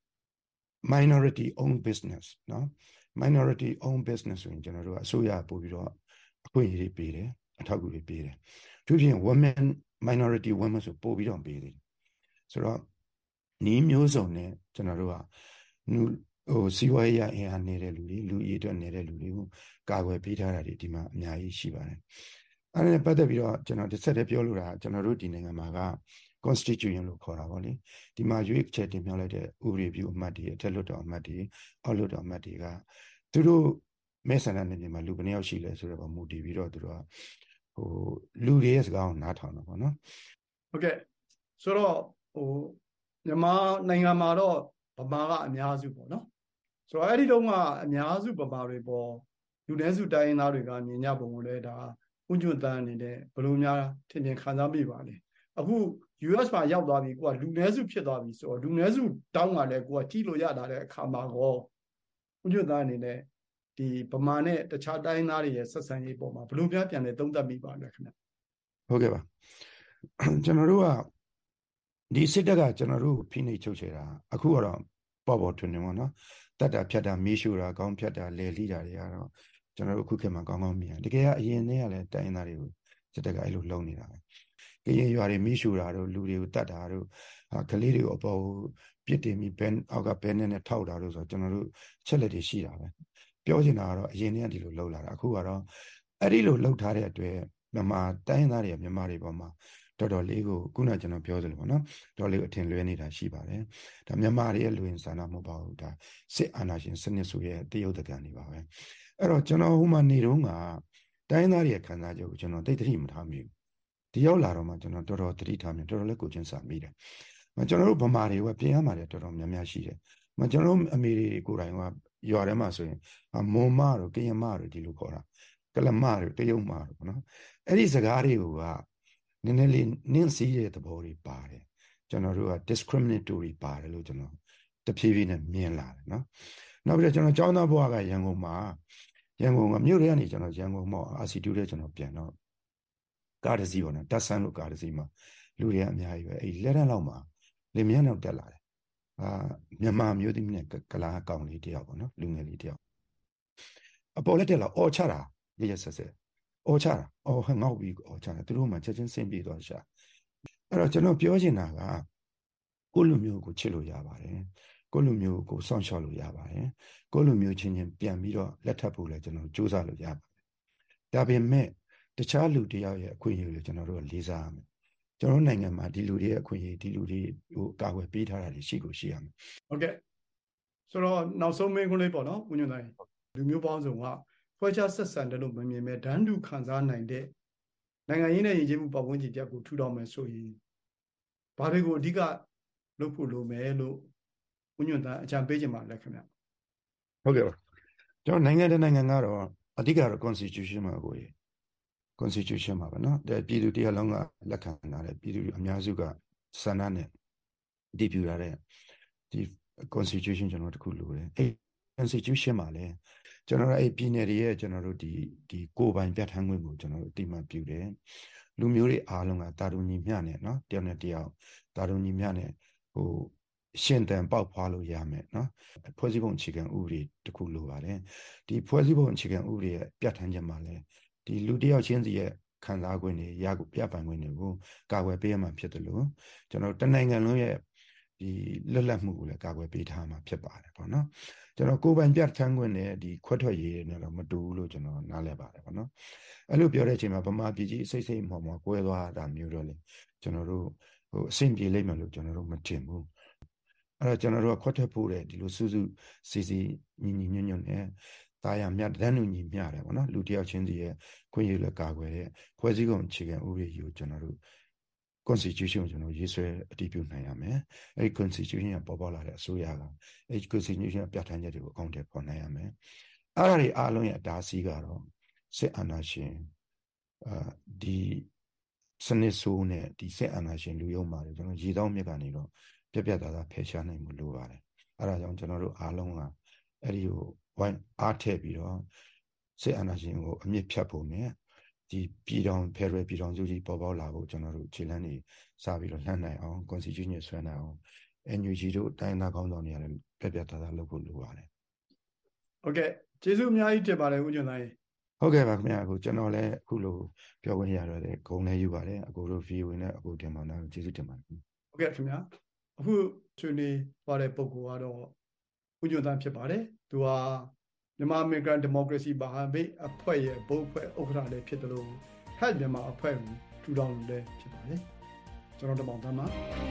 minority owned business နော် minority owned business ဆိုရင်ကျွန်တော်တို့ကအစိုးရပို့ပြီးတော့အခွင့်အရေးတွေပေးတယ်အထောက်အကူတွေပေးတယ်အထူးဖြင့် women minority women ဆိုပို့ပြီးတော့ပေးတယ်ဆိုတော့နီးမျိုးစုံနဲ့ကျွန်တော်တို့ကစီးပွားရေးအင်အားနေတဲ့လူတွေလူအရေးအတွက်နေတဲ့လူတွေကိုကာကွယ်ပေးထားတာတွေဒီမှာအများကြီးရှိပါတယ်အဲ့ဒါနဲ့ပတ်သက်ပြီးတော့ကျွန်တော်တစ်ဆက်တည်းပြောလိုတာကျွန်တော်တို့ဒီနိုင်ငံမှာက constitution လို့ခေါ်တာပေါ့လေဒီမှာရွေးချယ်တင်မြှောက်လိုက်တဲ့ဥပဒေပြုအမတ်တွေအထက်လွှတ်တော်အမတ်တွေအောက်လွှတ်တော်အမတ်တွေကသူတို့မဲဆန္ဒနယ်မြေမှာလူဘယ်နှယောက်ရှိလဲဆိုတော့မူတည်ပြီးတော့သူတို့ကလူတွေရဲ့စကားကိုနားထောင်တာပေါ့နော်ဟုတ်ကဲ့ဆိုတော့မြန်မာနိုင်ငံမှာတော့ဗမာကအများစုပေါ့နော်ဆိုတော့အဲ့ဒီတုန်းကအများစုဗမာတွေပေါ်လူနည်းစုတိုင်းရင်းသားတွေကမြင်ကြပုံကိုလည်းဒါဥညွတ်တန်းအနေနဲ့ဘယ်လိုများထင်ထင်ခံစားမိပါလဲအခု US မှာရောက်သွားပြီကိုကလူနည်းစုဖြစ်သွားပြီဆိုတော့လူနည်းစုတောင်းကလည်းကိုကကြည့်လို့ရတာတဲ့အခါမှာကောဥညွတ်တန်းအနေနဲ့ဒီဗမာနဲ့တခြားတိုင်းသားတွေရဲ့ဆက်ဆံရေးပေါ်မှာဘယ်လိုများပြန်လဲသုံးသပ်မိပါလဲခင်ဗျဟုတ်ကဲ့ပါကျွန်တော်တို့ကဒီစစ်တပ်ကကျွန်တော်တို့ဖိနှိပ်ချုပ်ချယ်တာအခုကတော့ပေါ်ထွန်းနေပါတော့တတ်တာဖြတ်တာမီးရှို့တာကောင်းဖြတ်တာလေလိတာတွေကတော့ကျွန်တော်တို့အခုခေတ်မှာကောင်းကောင်းမြင်တကယ်ကအရင်တည်းကလည်းတိုင်းရင်းသားတွေကိုစစ်တပ်ကအဲ့လိုလုပ်နေတာပဲကရင်ရွာတွေမီးရှို့တာတို့လူတွေကိုတတ်တာတို့ကလေးတွေကိုအပေါ်ပြစ်တင်ပြီးဘဲအောက်ကဘဲနဲ့ထောက်တာတို့ဆိုတော့ကျွန်တော်တို့ချက်လက်တွေရှိတာပဲပြပြောချင်တာကတော့အရင်ကဒီလိုလှုပ်လာတာအခုကတော့အဲ့ဒီလိုလှုပ်ထားတဲ့အတွက်မြန်မာတိုင်းသားတွေမြန်မာတွေပေါ်မှာတော်တော်လေးကိုခုနကျွန်တော်ပြောသလိုပေါ့နော်တော်လေးအထင်လွဲနေတာရှိပါတယ်ဒါမြန်မာတွေရဲ့လူရင်စာနာမဟုတ်ပါဘူးဒါစစ်အာဏာရှင်စနစ်ဆိုရဲ့တရုတ်တကန်နေပါပဲအဲ့တော့ကျွန်တော်ဟိုမှာနေတော့ကတိုင်းသားတွေရဲ့ခံစားချက်ကိုကျွန်တော်သိသတိမထားမိဘူးဒီရောက်လာတော့မှကျွန်တော်တော်တော်သတိထားမိတော်တော်လေးကိုချင်းစာမိတယ်ကျွန်တော်တို့ဗမာတွေကပြင်ရမှာတယ်တော်တော်များများရှိတယ်ကျွန်တော်တို့အမေတွေကိုယ်တိုင်ကရွာထဲမှာဆိုရင်မွန်မတို့ကရင်မတို့ဒီလိုခေါ်တာကလမတို့တရုတ်မတို့ပေါ့နော်အဲ့ဒီစကားတွေကနည်းနည်းလေးနင်းစီးတဲ့သဘောတွေပါတယ်ကျွန်တော်တို့က discriminatory ပါတယ်လို့ကျွန်တော်တဖြည်းဖြည်းနဲ့မြင်လာတယ်နော်နောက်ပြီးတော့ကျွန်တော်ကျောင်းသားဘဝကရန်ကုန်ကမြို့ထဲကနေကျွန်တော်ရန်ကုန်မှာ RC2 တဲ့ကျွန်တော်ပြန်တော့ကားတစ်စီးပေါ့နော်တက်ဆန်းလို့ကားတစ်စီးမှာလူတွေအများကြီးပဲအဲ့လက်တန်းလောက်မှာလေမြန်းတော့တက်လာတယ်မြန်မာမျိုးသမီးနဲ့ကလာကောင်လေးတယောက်ပေါ့နော်လူငယ်လေးတယောက်အပေါ်လက်တက်လာအော်ချတာရဆက်ဆက်အော်ချတာအော်ငေါ့ပြီးအော်ချတာသူတို့မှချက်ချင်းဆင်းပြေးသွားရှာအဲ့တော့ကျွန်တော်ပြောချင်တာကကိုလူမျိုးကိုချစ်လို့ရပါတယ်ကိုလူမျိုးကိုစောင့်ရှောက်လို့ရပါတယ်ကိုလူမျိုးချင်းချင်းပြန်ပြီးတော့လက်ထပ်ဖို့လည်းကျွန်တော်စူးစမ်းလို့ရပါတယ်ဒါပေမဲ့တခြားလူတယောက်ရဲ့အခွင့်အရေးကိုကျွန်တော်တို့လေးစားရမယ်ကျွန်တော်နိုင်ငံမှာဒီလူတွေရဲ့အခွင့်အရေးဒီလူတွေကိုကာကွယ်ပေးထားတာရှိကိုရှိရမယ်ဟုတ်ကဲ့ဆိုတော့နောက်ဆုံးမင်းခွန်းလေးပေါ့နော်ဦးညွန့်တိုင်းလူမျိုးပေါင်းစုံကဖွဲ့ခြားဆက်ဆံတယ်လို့မမြင်မဲ့ဒန်းတူခံစားနိုင်တဲ့နိုင်ငံရေးနဲ့ယဉ်ကျေးမှုပတ်ဝန်းကျင်တစ်ခုထူထောင်မယ်ဆိုရင်ဘာတွေကိုအဓိကလုပ်ဖို့လိုမယ်လို့ဦးညွန့်တိုင်းအကြံပေးခြင်းပါလဲခင်ဗျဟုတ်ကဲ့ကျွန်တော်နိုင်ငံတစ်နိုင်ငံကတော့အဓိကတော့ constitution မှာကိုconstitution မှာပဲเนาะပြည်သူတရားလုံးကလက်ခံလာတဲ့ပြည်သူအများစုကဆန္ဒနဲ့တည်ပြလာတဲ့ဒီ constitution ကျွန်တော်တခုလိုတယ်အဲ့ constitution မှာလည်းကျွန်တော်အဲ့ပြည်နယ်တွေရဲ့ကျွန်တော်တို့ဒီကိုယ်ပိုင်ပြဋ္ဌာန်းခွင့်ကိုကျွန်တော်တို့အတိအမှတ်ပြုတယ်လူမျိုးတွေအားလုံးကတာတူညီမျှနဲ့เนาะတယောက်နဲ့တယောက်တာတူညီမျှနဲ့ရှင်တန်ပေါက်ဖွာလို့ရမယ်เนาะဖွဲ့စည်းပုံအခြေခံဥပဒေတခုလိုပါတယ်ဒီဖွဲ့စည်းပုံအခြေခံဥပဒေရဲ့ပြဋ္ဌာန်းချက်မှာလည်းဒီလူတယောက်ချင်းစီရဲ့ခံစား권တွေပြပိုင်권တွေကိုကာကွယ်ပေးရမှာဖြစ်တယ်လို့ကျွန်တော်တနိုင်ငံလုံးရဲ့ဒီလွတ်လပ်မှုကိုလည်းကာကွယ်ပေးထားမှာဖြစ်ပါတယ်ပေါ့နော်ကျွန်တော်ကိုယ်ပိုင်ပြဋ္ဌာန်း권နဲ့ဒီခွဲထွက်ရေးနဲ့တော့မတူဘူးလို့ကျွန်တော်နားလည်ပါတယ်ပေါ့နော်အဲ့လိုပြောတဲ့အချိန်မှာဗမာပြည်ကြီးစိတ်မော်ကွဲသွားတာမျိုးတော့လေကျွန်တော်တို့အဆင်ပြေလိမ့်မယ်လို့ကျွန်တော်တို့မထင်ဘူးအဲ့တော့ကျွန်တော်တို့ကခွဲထွက်ဖို့တဲ့ဒီလိုစီညီညွတ်နဲ့တာယာမြတ်တန်းလူညီမျှတယ်ပေါ့နော်လူတယောက်ချင်းစီရဲ့ခွင့်ရလည်းကာကွယ်တဲ့ဖွဲ့စည်းပုံအခြေခံဥပဒေကြီးကိုကျွန်တော်တို့ constitution ကိုကျွန်တော်ရေးဆွဲအတည်ပြုနိုင်ရမယ်အဲ့ဒီ constitution ကပေါ်ပေါက်လာတဲ့အစိုးရကအဲ့ဒီ constitution ပြဋ္ဌာန်းချက်တွေကိုအကောင့်ထဲပေါ်နိုင်ရမယ်အဲ့ဒါတွေအားလုံးရဲ့အတားအဆီးကတော့စစ်အာဏာရှင်ဒီစနစ်ဆိုးနဲ့ဒီစစ်အာဏာရှင်လူယုံပါတယ်ကျွန်တော်ရေတောင်းမြစ်ကနေတော့ပြတ်သားဖယ်ရှားနိုင်မှုလိုပါတယ်အဲ့ဒါကြောင့်ကျွန်တော်တို့အားလုံးကအဲ့ဒီကိုဝိုင်းအားထည့်ပြီးတော့စစ်အာဏာရှင်ကိုအမြင့်ဖြတ်ဖို့နဲ့ဒီပြည်တော်ဖယ်ရယ်ပြည်တော်စုကြီးပေါ်ပေါက်လာဖို့ကျွန်တော်တို့ခြေလှမ်းတွေစပြီးတော့လှမ်းနိုင်အောင် constitution ဆွဲနိုင်အောင် NUG တို့တိုင်းသားခေါင်းဆောင်တွေလည်းပြတ်သားလုပ်ဖို့လိုပါတယ်ဟုတ်ကဲ့ကျေးဇူးအများကြီးတင်ပါတယ်ဦးညွန့်တိုင်းဟုတ်ကဲ့ပါခင်ဗျာအခုကျွန်တော်လည်းအခုလိုပြောခွင့်ရတော့တဲ့ဂုဏ်လည်းယူပါတယ်အကိုတို့ VOA နဲ့အကိုတင်ပါတော့ကျေးဇူးတင်ပါတယ်ဟုတ်ကဲ့ခင်ဗျာအခုဆွေးနွေးသွားတဲ့ပုံကတော့ဦးညွန့်တိုင်းဖြစ်ပါတယ်သူဟာမြန်မာ Migrant Democracy ဘာပဲအဖွဲ့ရဲ့ဘုတ်အဖွဲ့ဥက္ကဋ္ဌလည်းဖြစ်တယ်လို့ Help မြန်မာအဖွဲ့ကိုထူထောင်လည်းဖြစ်ပါတယ်ကျွန်တော်တပေါင်းသားမှာ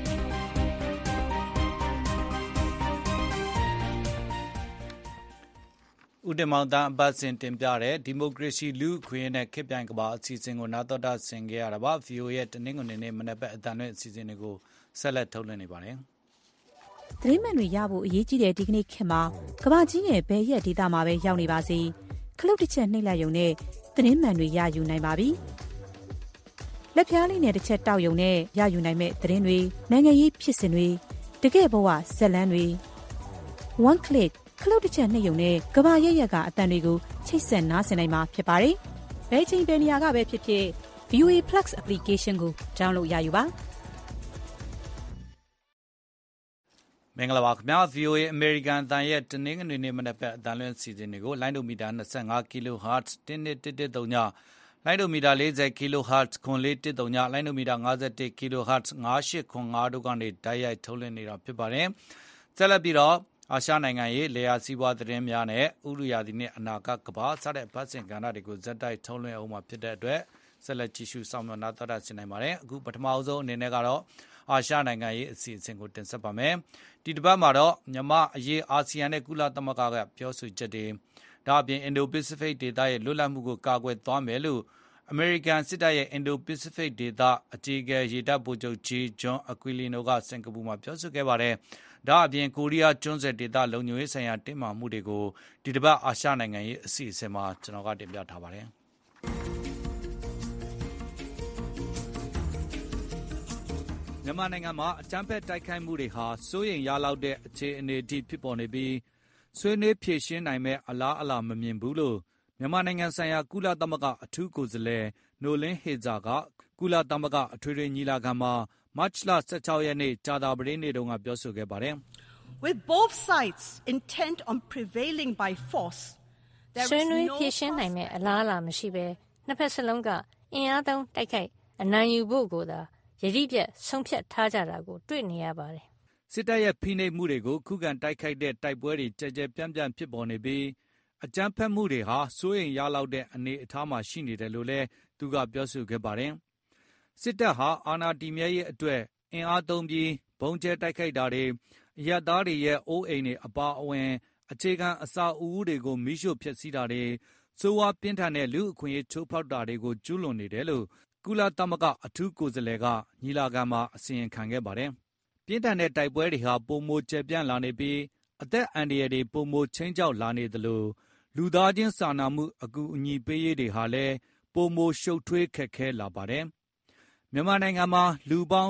ဦးတင်မောင်တန်းအပတ်စဉ်တင်ပြတဲ့ဒီမိုကရေစီလူ့အခွင့်အရေးနဲ့ခေတ်ပြိုင်ကမ္ဘာအစီအစဉ်ကိုနာတော်တာဆင်ခဲ့ရတာပါ VOA ရဲ့တနင်္ဂနွေနေ့မနက်ဘက်အတန်လွင့်အစီအစဉ်တွေကိုဆက်လက်ထုတ်လွှင့်နေပါတယ်သတင်းမှန်တွေရဖို့အရေးကြီးတဲ့ဒီကနေ့ခေတ်မှာကမ္ဘာကြီးရဲ့ဘယ်ရက်ဒေသမှာပဲရောက်နေပါစေခလုတ်တစ်ချက်နှိပ်လိုက်ရုံနဲ့သတင်းမှန်တွေရယူနိုင်ပါပြီလက်ဖြားလေးနဲ့တစ်ချက်တောက်ရုံနဲ့ရယူနိုင်မဲ့သတင်းတွေနိုင်ငံရေးဖြစ်စဉ်တွေတကယ်ဘဝဇက်လန်းတွေ one click ခလုတ်တစ်ချက်နှိပ်ရုံနဲ့ကမ္ဘာရက်ရက်ကအတန်တွေကိုချိတ်ဆက်နားဆင်နိုင်မှာဖြစ်ပါတယ်ဘယ်ချိန်ဘယ်နေရာကပဲဖြစ်ဖြစ် VOA Plus application ကို download ရယူပါမင်္ဂလာပါခင်ဗျာ VOA American အတန်ရဲ့တနင်္ဂနွေနေ့မနက်ဘက်အတန်လွင့်စီစဉ်တွေကိုလိုင်းဒိုမီတာ25 kHz 1.139လိုင်းဒိုမီတာ40 kHz 9.139လိုင်းဒိုမီတာ51 kHz 9895တို့ကနေတိုက်ရိုက်ထုတ်လွှင့်နေတာဖြစ်ပါတယ်ဆက်လက်ပြီးတော့အာရှနိုင်ငံရေးလေယာစီးပွားသတင်းများနဲ့ဥရုယာဒီနဲ့အနာဂတ်ကဘာစတဲ့ပတ်စင်ကဏ္ဍတွေကိုဇက်တိုက်ထုံးလွှင့်အောင်မှာဖြစ်တဲ့အတွက်ဆက်လက်ကြည့်ရှုဆောင်ရွက်နာတော်တာဆင်နိုင်ပါတယ်အခုပထမအဆုံးအနေနဲ့ကတော့အာရှနိုင်ငံရေးအစီအစဉ်ကိုတင်ဆက်ပါမယ်ဒီတစ်ပတ်မှာတော့မြန်မာအရေးအာဆီယံနဲ့ကုလသမဂ္ဂကပြောဆိုချက်တွေဒါအပြင်အင်ဒိုပစိဖိတ်ဒေသရဲ့လွတ်လပ်မှုကိုကာကွယ်သွားမယ်လို့အမေရိကန်စစ်တပ်ရဲ့အင်ဒိုပစိဖိတ်ဒေသအကြီးအကဲရေတပ်ဗိုလ်ချုပ်ကြီးဂျွန်အကွီလီနိုကစင်ကာပူမှာပြောဆိုခဲ့ပါတယ်ဒါအပြင်ကိုရီးယားကျွန်းဆွယ်ဒေသလုံခြုံရေးဆိုင်ရာတင်းမာမှုတွေကိုဒီတစ်ပတ်အာရှနိုင်ငံရေးအစီအစဉ်မှာကျွန်တော်ကတင်ပြထားပါတယ်မြန်မာနိုင်ငံမှာအကြမ်းဖက်တိုက်ခိုက်မှုတွေဟာစိုးရိမ်ရလောက်တဲ့အခြေအနေအထိဖြစ်ပေါ်နေပြီးဆွေးနွေးဖြေရှင်းနိုင်မဲ့အလားအလာမမြင်ဘူးလို့မြန်မာနိုင်ငံဆိုင်ရာကုလသမဂ္ဂအထူးကိုယ်စားလှယ်နိုလင်းဟေဇာကကုလသမဂ္ဂအထွေထွေညီလာခံမှာမတ်လ16ရက်နေ့ကြာသပတေးနေ့တုန်းကပြောဆိုခဲ့ပါတယ် With both sides intent on prevailing by force ဆွေးနွေးဖြေရှင်းနိုင်မဲ့အလားအလာမရှိဘဲနှစ်ဖက်စလုံးကအင်အားသုံးတိုက်ခိုက်အနိုင်ယူဖို့ကိုသာယတိပြတ်ဆုံးဖြတ်ထားကြတာကိုတွေ့နေရပါတယ်စစ်တပ်ရဲ့ဖိနှိပ်မှုတွေကိုခုခံတိုက်ခိုက်တဲ့တိုက်ပွဲတွေကြဲကြဲပြန့်ပြန့်ဖြစ်ပေါ်နေပြီးအကြမ်းဖက်မှုတွေဟာစိုးရိမ်ရလောက်တဲ့အနေအထားမှာရှိနေတယ်လို့လည်းသူကပြောဆိုခဲ့ပါတယ်စစ်တပ်ဟာအာဏာတည်မြဲရေးအတွက်အင်အားသုံးပြီးဘုံကျဲတိုက်ခိုက်တာတွေအရပ်သားတွေရဲ့အိုးအိမ်တွေအပါအဝင်အခြေခံအဆောက်အဦတွေကိုမိရှို့ဖျက်ဆီးတာတွေစိုးဝါပြင်းထန်တဲ့လူအခွင့်အရေးချိုးဖောက်တာတွေကိုကျူးလွန်နေတယ်လို့ကုလသမဂ္ဂအထူးကိုယ်စားလှယ်ကညီလာခံမှာအစီရင်ခံခဲ့ပါတယ်ပြင်းထန်တဲ့တိုက်ပွဲတွေဟာပုံမိုကျပြန့်လာနေပြီးအသက်အန္တရာယ်တွေပုံမိုချင်းချောက်လာနေသလိုလူသားချင်းစာနာမှုအကူအညီပေးရေးတွေဟာလည်းပုံမိုရှုပ်ထွေးခက်ခဲလာပါတယ်မြန်မာနိုင်ငံမှာလူပေါင်း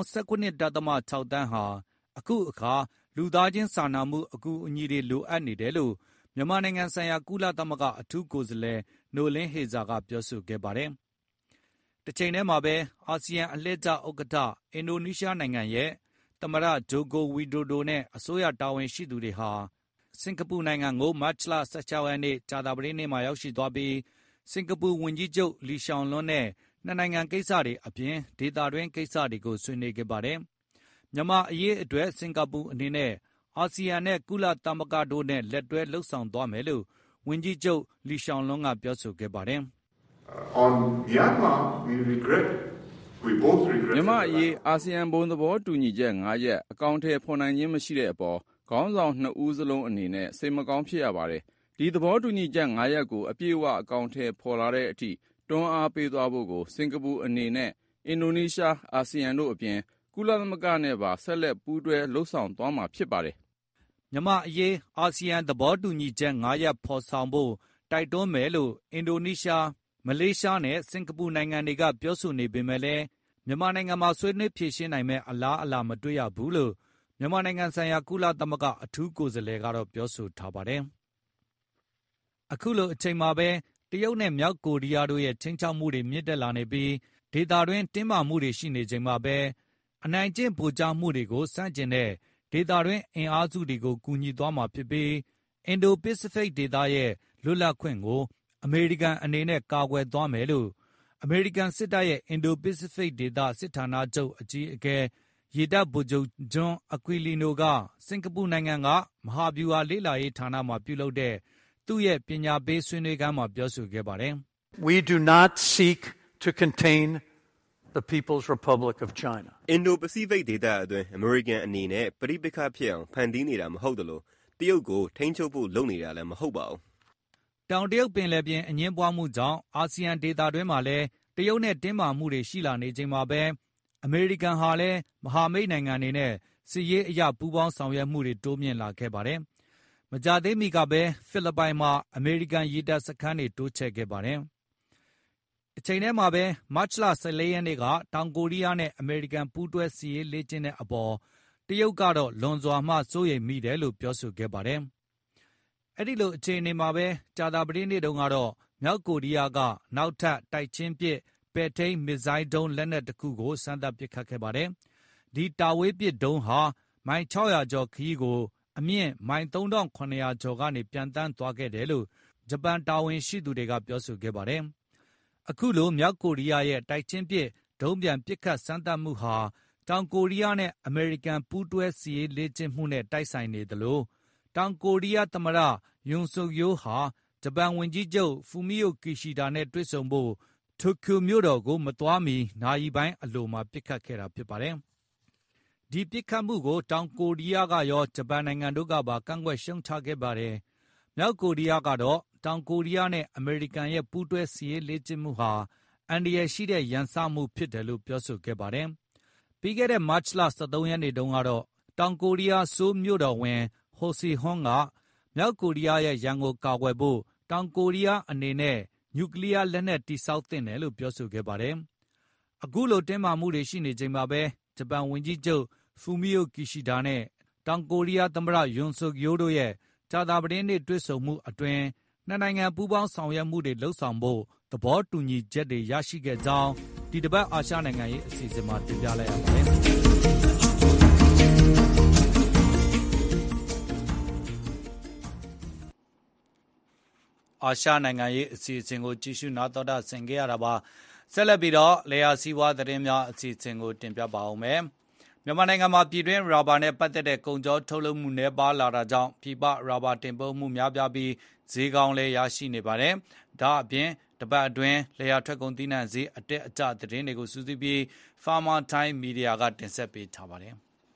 19.6 တန်းဟာအခုအခါလူသားချင်းစာနာမှုအကူအညီတွေလိုအပ်နေတယ်လို့မြန်မာနိုင်ငံဆိုင်ရာကုလသမဂ္ဂအထူးကိုယ်စားလှယ်နိုလင်းဟေဇာကပြောဆိုခဲ့ပါတယ်။တစ်ချိန်တည်းမှာပဲအာဆီယံအလှည့်ကျဥက္ကဋ္ဌအင်ဒိုနီးရှားနိုင်ငံရဲ့သမ္မတဂျိုကိုဝီဒိုဒိုနဲ့အစိုးရတာဝန်ရှိသူတွေဟာစင်ကာပူနိုင်ငံကိုမတ်လ16ရက်နေ့ကြာသပတေးနေ့မှာရောက်ရှိသွားပြီးစင်ကာပူဝန်ကြီးချုပ်လီရှောင်လွန်းနဲ့နှစ်နိုင်ငံကိစ္စတွေအပြင်ဒေသတွင်းကိစ္စတွေကိုဆွေးနွေးခဲ့ပါတယ်။မြန်မာအရေးအတွက်စင်ကာပူအနေနဲ့အာဆီယံနဲ့ကုလသမဂ္ဂတို့နဲ့လက်တွဲလှုပ်ဆောင်သွားမယ်လို့ဝန်ကြီးချုပ်လီရှောင်လွန်းကပြောဆိုခဲ့ပါတယ်။ On Myanmar we regret we both regret မြန်မာအရေးအာဆီယံဘုံသဘောတူညီချက်9ရပ်အကောင့်ထဲဖော်နိုင်ခြင်းမရှိတဲ့အပေါ်ခေါင်းဆောင်2ဦးစလုံးအနေနဲ့စိတ်မကောင်းဖြစ်ရပါတယ်။ဒီသဘောတူညီချက်9ရပ်ကိုအပြည့်အဝအကောင့်ထဲဖော်လာတဲ့အထိတွန်းအားပေးသွားဖို့ကိုစင်ကာပူအနေနဲ့အင်ဒိုနီးရှားအာဆီယံတို့အပြင်ကုလသမဂ္ဂနဲ့ပါဆက်လက်ပူးတွဲလှုပ်ဆောင်သွားမှာဖြစ်ပါတယ်။မြန်မာအရေးအာဆီယံသဘောတူညီချက်9ရပ်ဖော်ဆောင်ဖို့တိုက်တွန်းမယ်လို့အင်ဒိုနီးရှားမလေးရှားနဲ့စင်ကာပူနိုင်ငံတွေကပြောဆိုနေပေမဲ့လည်းမြန်မာနိုင်ငံမှာဆွေးနွေးဖြေရှင်းနိုင်မဲ့အလားအလာမတွေ့ရဘူးလို့မြန်မာနိုင်ငံဆိုင်ရာကုလသမဂ္ဂအထူးကိုယ်စားလှယ်ကတော့ပြောဆိုထားပါတယ်။အခုလိုအချိန်မှာပဲတရုတ်နဲ့မြောက်ကိုရီးယားတို့ရဲ့ချင်းချောက်မှုတွေမြင့်တက်လာနေပြီးဒေသတွင်းတင်းမာမှုတွေရှိနေချိန်မှာပဲအနိုင်ကျင့်ဗိုလ်ချမှုတွေကိုစန့်ကျင်တဲ့ဒေသတွင်းအင်အားစုတွေကိုကူညီသွားမှာဖြစ်ပြီးအင်ဒိုပစိဖိတ်ဒေသရဲ့လွတ်လပ်ခွင့်ကိုအမေရိကန်အနေနဲ့ကာကွယ်သွားမယ်လို့အမေရိကန်စစ်တပ်ရဲ့အင်ဒိုပစိဖိတ်ဒေသစစ်ဌာနချုပ်အကြီးအကဲရေတပ်ဗိုလ်ချုပ်ဂျွန်အကွီလီနိုကစင်ကာပူနိုင်ငံကမဟာဗျူဟာလေ့လာရေးဌာနမှာပြုလုပ်တဲ့သူ့ရဲ့ပညာပေးဆွေးနွေးခန်းမှာပြောဆိုခဲ့ပါတယ်။ We do not seek to contain the People's Republic of China. အင်ဒိုပစိဖိတ်ဒေသအတွင်းအမေရိကန်အနေနဲ့ပဋိပက္ခဖြစ်အောင်ဖန်တီးနေတာမဟုတ်သလိုတရုတ်ကိုထိန်းချုပ်ဖို့လုပ်နေတာလည်းမဟုတ်ပါဘူး။တောင်တရုတ်ပင်လယ်ပြင်အငြင်းပွားမှုကြောင့်အာဆီယံဒေသတွင်းမှာလည်းတရုတ်နဲ့တင်းမာမှုတွေရှိလာနေချိန်မှာပဲအမေရိကန်ဟာလည်းမဟာမိတ်နိုင်ငံတွေနဲ့စစ်ရေးအရပူးပေါင်းဆောင်ရွက်မှုတွေတိုးမြင့်လာခဲ့ပါတယ်။မကြာသေးမီကပဲဖိလစ်ပိုင်မှာအမေရိကန်ရေတပ်စခန်းတွေတိုးချဲ့ခဲ့ပါတယ်။အချိန်ထဲမှာပဲမတ်လ14ရက်နေ့ကတောင်ကိုရီးယားနဲ့အမေရိကန်ပူးတွဲစစ်ရေးလေ့ကျင့်တဲ့အပေါ်တရုတ်ကတော့လွန်စွာမှစိုးရိမ်မိတယ်လို့ပြောဆိုခဲ့ပါတယ်။အဲ့ဒီလိုအခြေအနေမှာပဲကြာသပတေးနေ့တုန်းကတော့မြောက်ကိုရီးယားကနောက်ထပ်တိုက်ချင်းပစ်ပဲ့ထိန်းမစ်ဇိုင်းဒုံးလက်နက်တစ်ခုကိုစမ်းသပ်ပစ်ခတ်ခဲ့ပါတယ်။ဒီတာဝေးပစ်ဒုံးဟာမိုင်600ကျော်ခရီးကိုအမြင့်မိုင်3700ကျော်ကနေပြန်တန်းသွားခဲ့တယ်လို့ဂျပန်တာဝန်ရှိသူတွေကပြောဆိုခဲ့ပါတယ်။အခုလိုမြောက်ကိုရီးယားရဲ့တိုက်ချင်းပစ်ဒုံးပြန်ပစ်ခတ်စမ်းသပ်မှုဟာတောင်ကိုရီးယားနဲ့အမေရိကန်ပူးတွဲစစ်ရေးလေ့ကျင့်မှုနဲ့တိုက်ဆိုင်နေသလိုတောင်ကိုရီးယားသမ္မတယွန်ဆုကယိုးဟာဂျပန်ဝန်ကြီးချုပ်ဖူမီယိုကီရှီဒါနဲ့တွေ့ဆုံဖို့တိုကျိုမြို့တော်ကိုမသွားမီနာရီပိုင်းအလိုမှာပစ်ခတ်ခဲ့တာဖြစ်ပါတယ်။ဒီပစ်ခတ်မှုကိုတောင်ကိုရီးယားကရောဂျပန်နိုင်ငံတို့ကပါကန့်ကွက်ရှုတ်ချခဲ့ပါတယ်။မြောက်ကိုရီးယားကတော့တောင်ကိုရီးယားနဲ့အမေရိကန်ရဲ့ပူးတွဲစစ်ရေးလေ့ကျင့်မှုဟာအန္တရာယ်ရှိတဲ့ရန်စမှုဖြစ်တယ်လို့ပြောဆိုခဲ့ပါတယ်။ပြီးခဲ့တဲ့မတ်လ13ရက်နေ့တုန်းကတော့တောင်ကိုရီးယားဆိုးလ်မြို့တော်ဝန်ဟိုစီဟွန်းကမြောက်ကိုရီးယားရဲ့ရန်ကိုကာကွယ်ဖို့တောင်ကိုရီးယားအနေနဲ့နျူကလ িয়ার လက်နက်တည်ဆောက်သင့်တယ်လို့ပြောဆိုခဲ့ပါတယ်။အခုလိုတင်းမာမှုတွေရှိနေချိန်မှာပဲဂျပန်ဝန်ကြီးချုပ်ဖူမီယိုကီရှီဒါနဲ့တောင်ကိုရီးယားသမ္မတယွန်ဆုကယိုးတို့ရဲ့ကြာသပတေးနေ့တွေ့ဆုံမှုအတွင်းနှစ်နိုင်ငံပူးပေါင်းဆောင်ရွက်မှုတွေလှုပ်ဆောင်ဖို့သဘောတူညီချက်တွေရရှိခဲ့ကြောင်းဒီတစ်ပတ်အာရှနိုင်ငံရေးအစီအစဉ်မှာတင်ပြလိုက်ရပါတယ်။အာရှနိုင်ငံရေးအစီအစဉ်ကိုကြည့်ရှုနားတော်တာဆင်ခဲ့ရတာပါဆက်လက်ပြီးတော့လေယာစီးပွားသတင်းများအစီအစဉ်ကိုတင်ပြပါအောင်မယ်မြန်မာနိုင်ငံမှာပြည်တွင်းရာဘာနဲ့ပတ်သက်တဲ့ကုန်ကြောထုတ်လုပ်မှုနှဲပါလာတာကြောင့်ပြည်ပရာဘာတင်ပို့မှုများပြားပြီးဈေးကောင်းလည်းရရှိနေပါတယ်ဒါအပြင်တပတ်အတွင်းလေယာထွက်ကုန်သီးနှံဈေးအတက်အကျသတင်းတွေကိုစူးစီးပြီး Farmer Time Media ကတင်ဆက်ပေးထားပါတယ်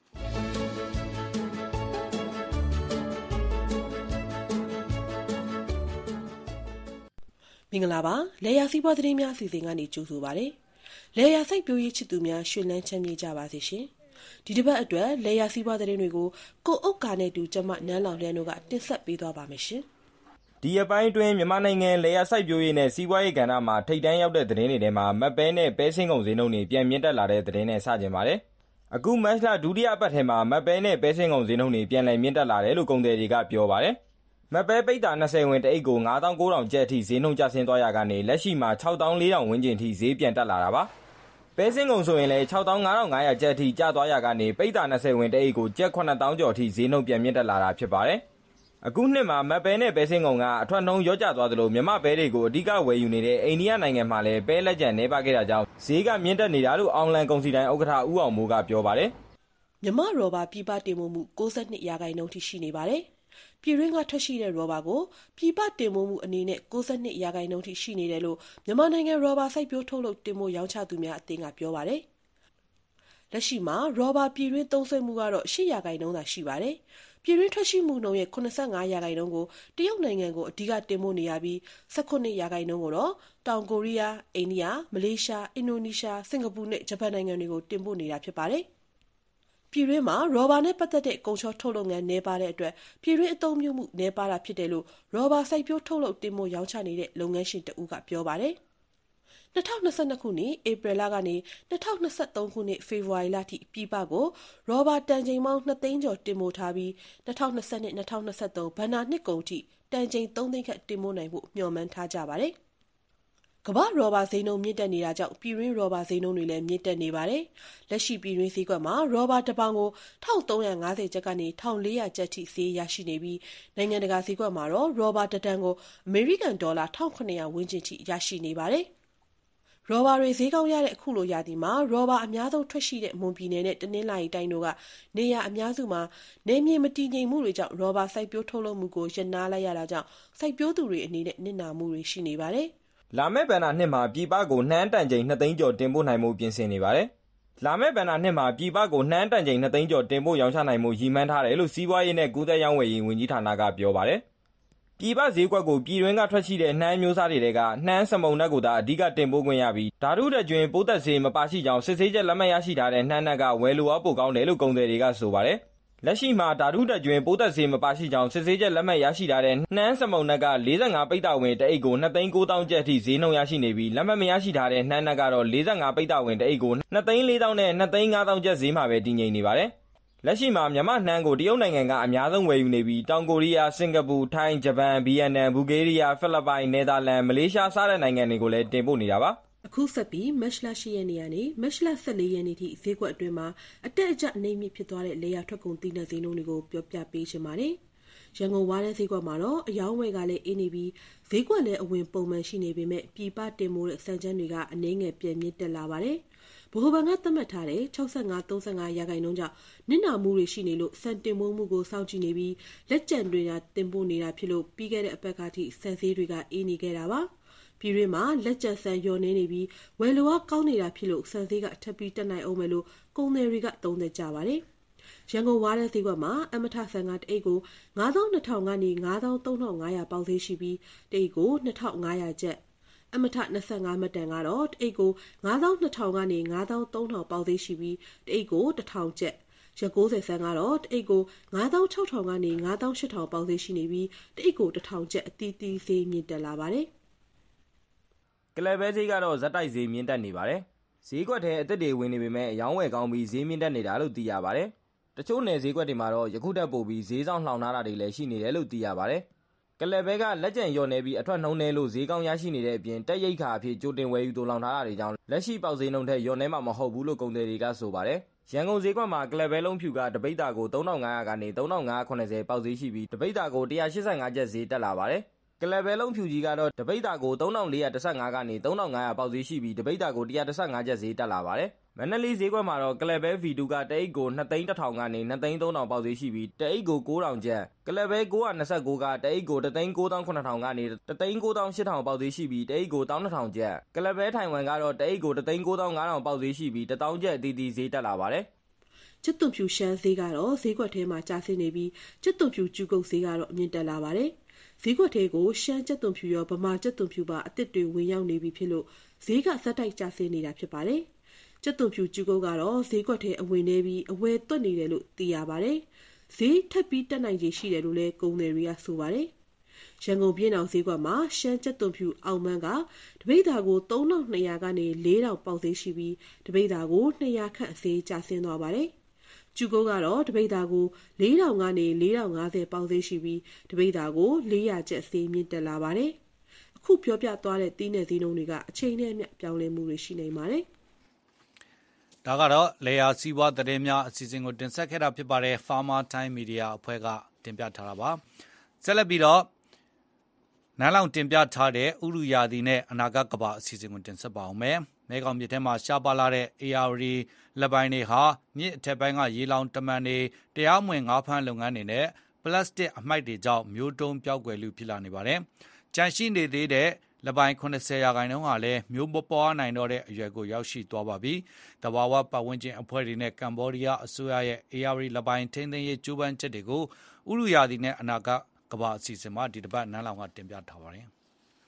မင်္ဂလာပါလေယာစီးပွားသတင်းများအစီအစဉ်ကနေကြိုဆိုပါရစေလေယာစိုက်ပျိုးရေးချစ်သူများရှင်လန်းချမ်းမြေ့ကြပါစေရှင်ဒီတစ်ပတ်အတွက်လေယာစီးပွားသတင်းတွေကိုကိုအုတ်ကာနဲ့တူကျမနန်းလောင်လျန်းတို့ကတင်ဆက်ပေးသွားပါမယ်ရှင်ဒီအပိုင်းအတွင်းမြန်မာနိုင်ငံလေယာစိုက်ပျိုးရေးနဲ့စီးပွားရေးကဏ္ဍမှာထိပ်တန်းရောက်တဲ့သတင်းတွေထဲမှာမတ်ပဲနဲ့ပဲစင်းကုန်ဈေးနှုန်းတွေပြန်မြင့်တက်လာတဲ့သတင်းနဲ့စကြင်ပါတယ်အခုမတ်လဒုတိယပတ်ထဲမှာမတ်ပဲနဲ့ပဲစင်းကုန်ဈေးနှုန်းတွေပြန်လည်မြင့်တက်လာတယ်လို့ကုန်သည်တွေကပြောပါတယ်မတ်ပဲပိတ်တာ20ဝင်တအိတ်ကို 9,900 ကျပ်အထိဈေးနှုန်းကျဆင်းသွားရကနေလက်ရှိမှာ 6,400 ဝန်းကျင်အထိဈေးပြန်တက်လာတာပါပဲစင်းကုန်ဆိုရင်လည်း 6,500 ကျပ်အထိကျသွားရကနေပိတ်တာ20ဝင်တအိတ်ကိုကျပ် 9,000 ကျော်အထိဈေးနှုန်းပြန်မြင့်တက်လာတာဖြစ်ပါတယ်အခုနှစ်မှာမတ်ပဲနဲ့ပဲစင်းကုန်ကအထွက်နှုန်းရော့ကျသွားသလိုမြမပဲတွေကိုအဓိကဝယ်ယူနေတဲ့အိန္ဒိယနိုင်ငံမှာလည်းပဲလက်ကျန်နေပါခဲ့တာကြောင့်ဈေးကမြင့်တက်နေတာလို့အောင်လန်ကုန်စည်တိုင်းဥက္ကဋ္ဌဦးအောင်မိုးကပြောပါတယ်မြမရောဘာပြည်ပတင်ပို့မှု 62% ထိရှိနေပါတယ်ပြည်တွင်းကထွက်ရှိတဲ့ရောဘာကိုပြည်ပတင်ပို့မှုအနေနဲ့ 62% ထိရှိနေတယ်လို့မြန်မာနိုင်ငံရောဘာစိုက်ပျိုးထုတ်လုပ်တင်ပို့ရောင်းချသူများအသင်းကပြောပါတယ်လက်ရှိမှာရောဘာပြည်တွင်းသုံးစွဲမှုကတော့ 8% သာရှိပါတယ်ပြည်တွင်းထွက်ရှိမှုနှုန်းရဲ့ 85% ကိုတရုတ်နိုင်ငံကိုအဓိကတင်ပို့နေရပြီး 19% ကိုတော့တောင်ကိုရီးယားအိန္ဒိယမလေးရှားအင်ဒိုနီးရှားစင်ကာပူနဲ့ဂျပန်နိုင်ငံတွေကိုတင်ပို့နေတာဖြစ်ပါတယ်ပြည်တွင်းမှာရောဘာနဲ့ပတ်သက်တဲ့ကုန်ချောထုတ်လုပ်ငန်းနှဲပါတဲ့အတွက်ပြည်တွင်းအသုံးပြုမှုနှဲပါတာဖြစ်တယ်လို့ရောဘာစိုက်ပျိုးထုတ်လုပ်တင်ပို့ရောင်းချနေတဲ့လုပ်ငန်းရှင်တဦးကပြောပါတယ်2022ခုနှစ်ဧပြီလကနေ2023ခုနှစ်ဖေဖော်ဝါရီလထိပြည်ပကိုရောဘာတန်ချိန်ပေါင်း2သိန်းကျော်တင်ပို့ထားပြီး2022-2023ဘဏ္ဍာနှစ်ကုန်ထိတန်ချိန်3သိန်းခန့်တင်ပို့နိုင်ဖို့မျှော်မှန်းထားကြပါတယ်ကမ္ဘာရောဘာဈေးနှုန်းမြင့်တက်နေတာကြောင့်ပြည်တွင်းရောဘာဈေးနှုန်းတွေလည်းမြင့်တက်နေပါတယ်။လက်ရှိပြည်တွင်းဈေးကွက်မှာရောဘာတစ်ပေါင်ကို1350ကျပ်ကနေ1400ကျပ်ထိဈေးရရှိနေပြီးနိုင်ငံတကာဈေးကွက်မှာတော့ရောဘာတစ်တန်ကိုအမေရိကန်ဒေါ်လာ1900ဝန်းကျင်ထိရရှိနေပါတယ်။ရောဘာတွေဈေးကောင်းရတဲ့အခုလိုရာသီမှာရောဘာအများဆုံးထွက်ရှိတဲ့မွန်ပြည်နယ်နဲ့တနင်္လာရီတိုင်းတို့ကနေရာအများစုမှာနေမြေမတည်ငြိမ်မှုတွေကြောင့်ရောဘာစိုက်ပျိုးထုတ်လုပ်မှုကိုရပ်နားလိုက်ရတာကြောင့်စိုက်ပျိုးသူတွေအနေနဲ့နစ်နာမှုတွေရှိနေပါတယ်။လာမယ့်ဘဏ္ဍာနှစ်မှာပြည်ပကိုနှမ်းတန်ချိန်2သိန်းကျော်တင်ပို့နိုင်မှုပြင်ဆင်နေပါတယ်။လာမယ့်ဘဏ္ဍာနှစ်မှာပြည်ပကိုနှမ်းတန်ချိန်2သိန်းကျော်တင်ပို့ရောင်းချနိုင်မှုရည်မှန်းထားတယ်လို့စီးပွားရေးနဲ့ကူးသန်းရောင်းဝယ်ရေးဝန်ကြီးဌာနကပြောပါတယ်။ပြည်ပဈေးကွက်ကိုပြည်တွင်းကထွက်ရှိတဲ့နှမ်းမျိုးစားတွေကနှမ်းစမုံနှက်ကိုသာအဓိကတင်ပို့ခွင့်ရပြီးဓာတုဓာတ်ကြွင်းပိုးသက်ဆေးမပါရှိကြောင်းစစ်ဆေးချက်လက်မှတ်ရရှိထားတဲ့နှမ်းနှက်ကဝယ်လိုအားပိုကောင်းတယ်လို့ကုန်သည်တွေကဆိုပါတယ်။လက်ရှိမှာဓာတုဓာတ်ကြွင်းပိုးသက်ဆေးမပါရှိကြောင်းစစ်ဆေးချက်လက်မှတ်ရရှိထားတဲ့နှမ်းစမုံနှက်က45ပိဿဝင်တအိတ်ကို2,900,000ကျပ်အထိဈေးနှုန်းရရှိနေပြီးလက်မှတ်မရရှိထားတဲ့နှမ်းနှက်ကတော့45ပိဿဝင်တအိတ်ကို2,400,000နဲ့2,500,000ကျပ်ဈေးမှာပဲတည်ငြိမ်နေပါတယ်။လက်ရှိမှာမြန်မာနှမ်းကိုတရုတ်နိုင်ငံကအများဆုံးဝယ်ယူနေပြီးတောင်ကိုရီးယားစင်ကာပူထိုင်းဂျပန်ဗီယက်နမ်ဘူဂေးရီးယားဖိလစ်ပိုင်နယ်သာလန်မလေးရှားစတဲ့နိုင်ငံတွေကိုလည်းတင်ပို့နေတာပါအခုဆက်ပြီးမတ်လ10ရက်နေ့ကနေမတ်လ14ရက်နေ့ထိဈေးကွက်အတွင်းမှာအတက်အကျအနေမြင့်ဖြစ်သွားတဲ့လေယာထွက်ကုန်သီးနှံဈေးနှုန်းတွေကိုပြောပြပေးချင်ပါတယ်။ရန်ကုန်ဝါးတဲ့ဈေးကွက်မှာတော့အယောင်းဝယ်ကလည်းအင်းနေပြီးဈေးကွက်လည်းအဝင်ပုံမှန်ရှိနေပေမဲ့ပြည်ပတင်ပို့တဲ့စံချမ်းတွေကအနည်းငယ်ပြည့်မြင့်တက်လာပါတယ်။ဗဟိုဘဏ်ကသတ်မှတ်ထားတဲ့65-35%ရာခိုင်နှုန်းကြောင့်နစ်နာမှုတွေရှိနေလို့ဆန်တင်ပို့မှုကိုစောင့်ကြည့်နေပြီးလက်ကျန်တွေတင်ပို့နေတာဖြစ်လို့ပြီးခဲ့တဲ့အပတ်ကထိဆန်ဈေးတွေကအေးနေခဲ့တာပါပြည်တွင်းမှာလက်ကျန်ဆန်လျော့နေပြီဝယ်လိုအားကောင်းနေတာဖြစ်လို့ဆန်ဈေးကထပ်ပြီးတက်နိုင်အောင်မယ်လို့ကုန်သည်တွေကသုံးသပ်ကြပါတယ်ရန်ကုန်ဝါးတဲ့ဈေးကွက်မှာအမထဆန်ကတအိတ်ကို9200ကနေ93,500ပေါက်ဈေးရှိပြီးတအိတ်ကို2500ကျပ်အမထ25မတန်ကတော့တအိတ်ကို9200ကနေ9300ပေါက်ဈေးရှိပြီးတအိတ်ကို1000ကျပ်ရက်90ဆန်ကတော့တအိတ်ကို9600ကနေ9800ပေါက်ဈေးရှိနေပြီးတအိတ်ကို1000ကျပ်အသီးသီးဈေးမြင့်တက်လာပါတယ်ကလပ်ပဲဈေးကတော့ဇက်တိုက်ဈေးမြင့်တက်နေပါတယ်ဈေးကွက်ထဲအသစ်တွေဝင်နေပေမဲ့အယောင်းဝယ်ကောင်းပြီးဈေးမြင့်တက်နေတာလို့သိရပါတယ်တချို့နယ်ဈေးကွက်တွေမှာတော့ယခုထက်ပိုပြီးဈေးဆောင်လှောင်ထားတာတွေလည်းရှိနေတယ်လို့သိရပါတယ်ကလပ်ပဲကလက်ကျန်လျော့နေပြီးအထွက်နှုံးနေလို့ဈေးကောင်းရရှိနေတဲ့အပြင်တက်ရိတ်ခါအဖြစ်ကြိုတင်ဝယ်ယူသိုလှောင်ထားတာတွေကြောင့်လက်ရှိပေါက်ဈေးနှုန်းထက်လျော့နေမှာမဟုတ်ဘူးလို့ကုန်သည်တွေကဆိုပါတယ်ရန်ကုန်ဈေးကွက်မှာကလပ်ပဲလုံးဖြူကတပိတ်တာကို3500ကနေ3580ပေါက်ဈေးရှိပြီးတပိတ်တာကို185ကျပ်ဈေးတက်လာပါတယ်ကလပ်ပဲလုံးဖြူကြီးကတော့တပိတ်တာကို3415ကနေ3500ပေါက်ဈေးရှိပြီးတပိတ်တာကို115ကျပ်ဈေးတက်လာပါတယ်မန္တလေးဈေးကွက်မှာတော့ကလပ်ပဲ V2 ကတအိတ်ကို2,100ကနေ2,300ပေါက်ဈေးရှိပြီးတအိတ်ကို9,000ကျပ်ကလပ်ပဲ929ကတအိတ်ကို1,9,700ကနေ1,9,800ပေါက်ဈေးရှိပြီးတအိတ်ကို12,000ကျပ်ကလပ်ပဲထိုင်ဝမ်ကတော့တအိတ်ကို1,9,500ပေါက်ဈေးရှိပြီး1000ကျပ်အသီးသီးဈေးတက်လာပါတယ်ကျက်သွန်ဖြူရှမ်းဈေးကတော့ဈေးကွက်ထဲမှာကျဆင်းနေပြီးကျက်သွန်ဖြူကျူကုတ်ဈေးကတော့အမြင့်တက်လာပါတယ်ဈေးကွက်ထဲကိုရှမ်းကျက်သွန်ဖြူရောဗမာကျက်သွန်ဖြူပါအသစ်တွေဝင်ရောက်နေပြီဖြစ်လို့ဈေးကဇက်တိုက်ကျဆင်းနေတာဖြစ်ပါတယ်ကျက်သွန်ဖြူကျူကုတ်ကတော့ဈေးကွက်ထဲအဝင်နေပြီးအဝယ်သွက်နေတယ်လို့သိရပါတယ်ဈေးထပ်ပြီးတက်နိုင်ခြေရှိတယ်လို့လည်းကုန်သည်တွေကဆိုပါတယ်ရန်ကုန်ပြည်တော်ဈေးကွက်မှာရှမ်းကျက်သွန်ဖြူအောင်မန်းကတပိတ်တာကို3,200ကနေ4,000ပေါက်ဈေးရှိပြီးတပိတ်တာကို200ခန့်ဈေးကျဆင်းသွားပါတယ်ကျူကုတ်ကတော့တပိတ်တာကို4,000ကနေ4,050ပေါက်ဈေးရှိပြီးတပိတ်တာကို400ကျပ်ဈေးမြင့်တက်လာပါတယ်အခုပြောပြသွားတဲ့တီးနယ်ဈေးနှုန်းတွေကအချိန်နဲ့အမျှပြောင်းလဲမှုတွေရှိနေပါတယ်ဒါကတော့လေယာစီးပွားသတင်းများအစီအစဉ်ကိုတင်ဆက်ခဲ့တာဖြစ်ပါတယ် Farmer Time Media အဖွဲ့ကတင်ပြထားတာပါဆက်လက်ပြီးတော့နန်းလောင်တင်ပြထားတဲ့ဥရုယာသည်နဲ့အနာဂတ်ကမ္ဘာအစီအစဉ်ကိုတင်ဆက်ပါအောင်မယ်မဲခေါင်မြစ်ထဲမှာရှားပါလာတဲ့ AR လက်ပိုင်းတွေဟာမြစ်အထက်ပိုင်းကရေလောင်တမန်တွေတရားမဝင်ငါးဖမ်းလုပ်ငန်းတွေနဲ့ပလတ်စတစ်အမှိုက်တွေကြောင့်မျိုးတုံးပျောက်ကွယ်လူဖြစ်လာနေပါတယ်ကြန့်ရှိနေသေးတဲ့လက်ပိုင်း80ရာခိုင်နှုန်းဟာလည်းမျိုးမပေါ်နိုင်တော့တဲ့အရွယ်ကိုရောက်ရှိသွားပါပြီ။တဘာဝပတ်ဝန်းကျင်အဖွဲ့တွေနဲ့ကမ္ဘောဒီးယားအစိုးရရဲ့ AR လက်ပိုင်းထိန်းသိမ်းရေးကြိုးပမ်းချက်တွေကိုဥရုယာသည်နဲ့အနာဂတ်ကမ္ဘာအစီအစဉ်မှာဒီတစ်ပတ်နန်းလောင်ကတင်ပြထားပါတယ်။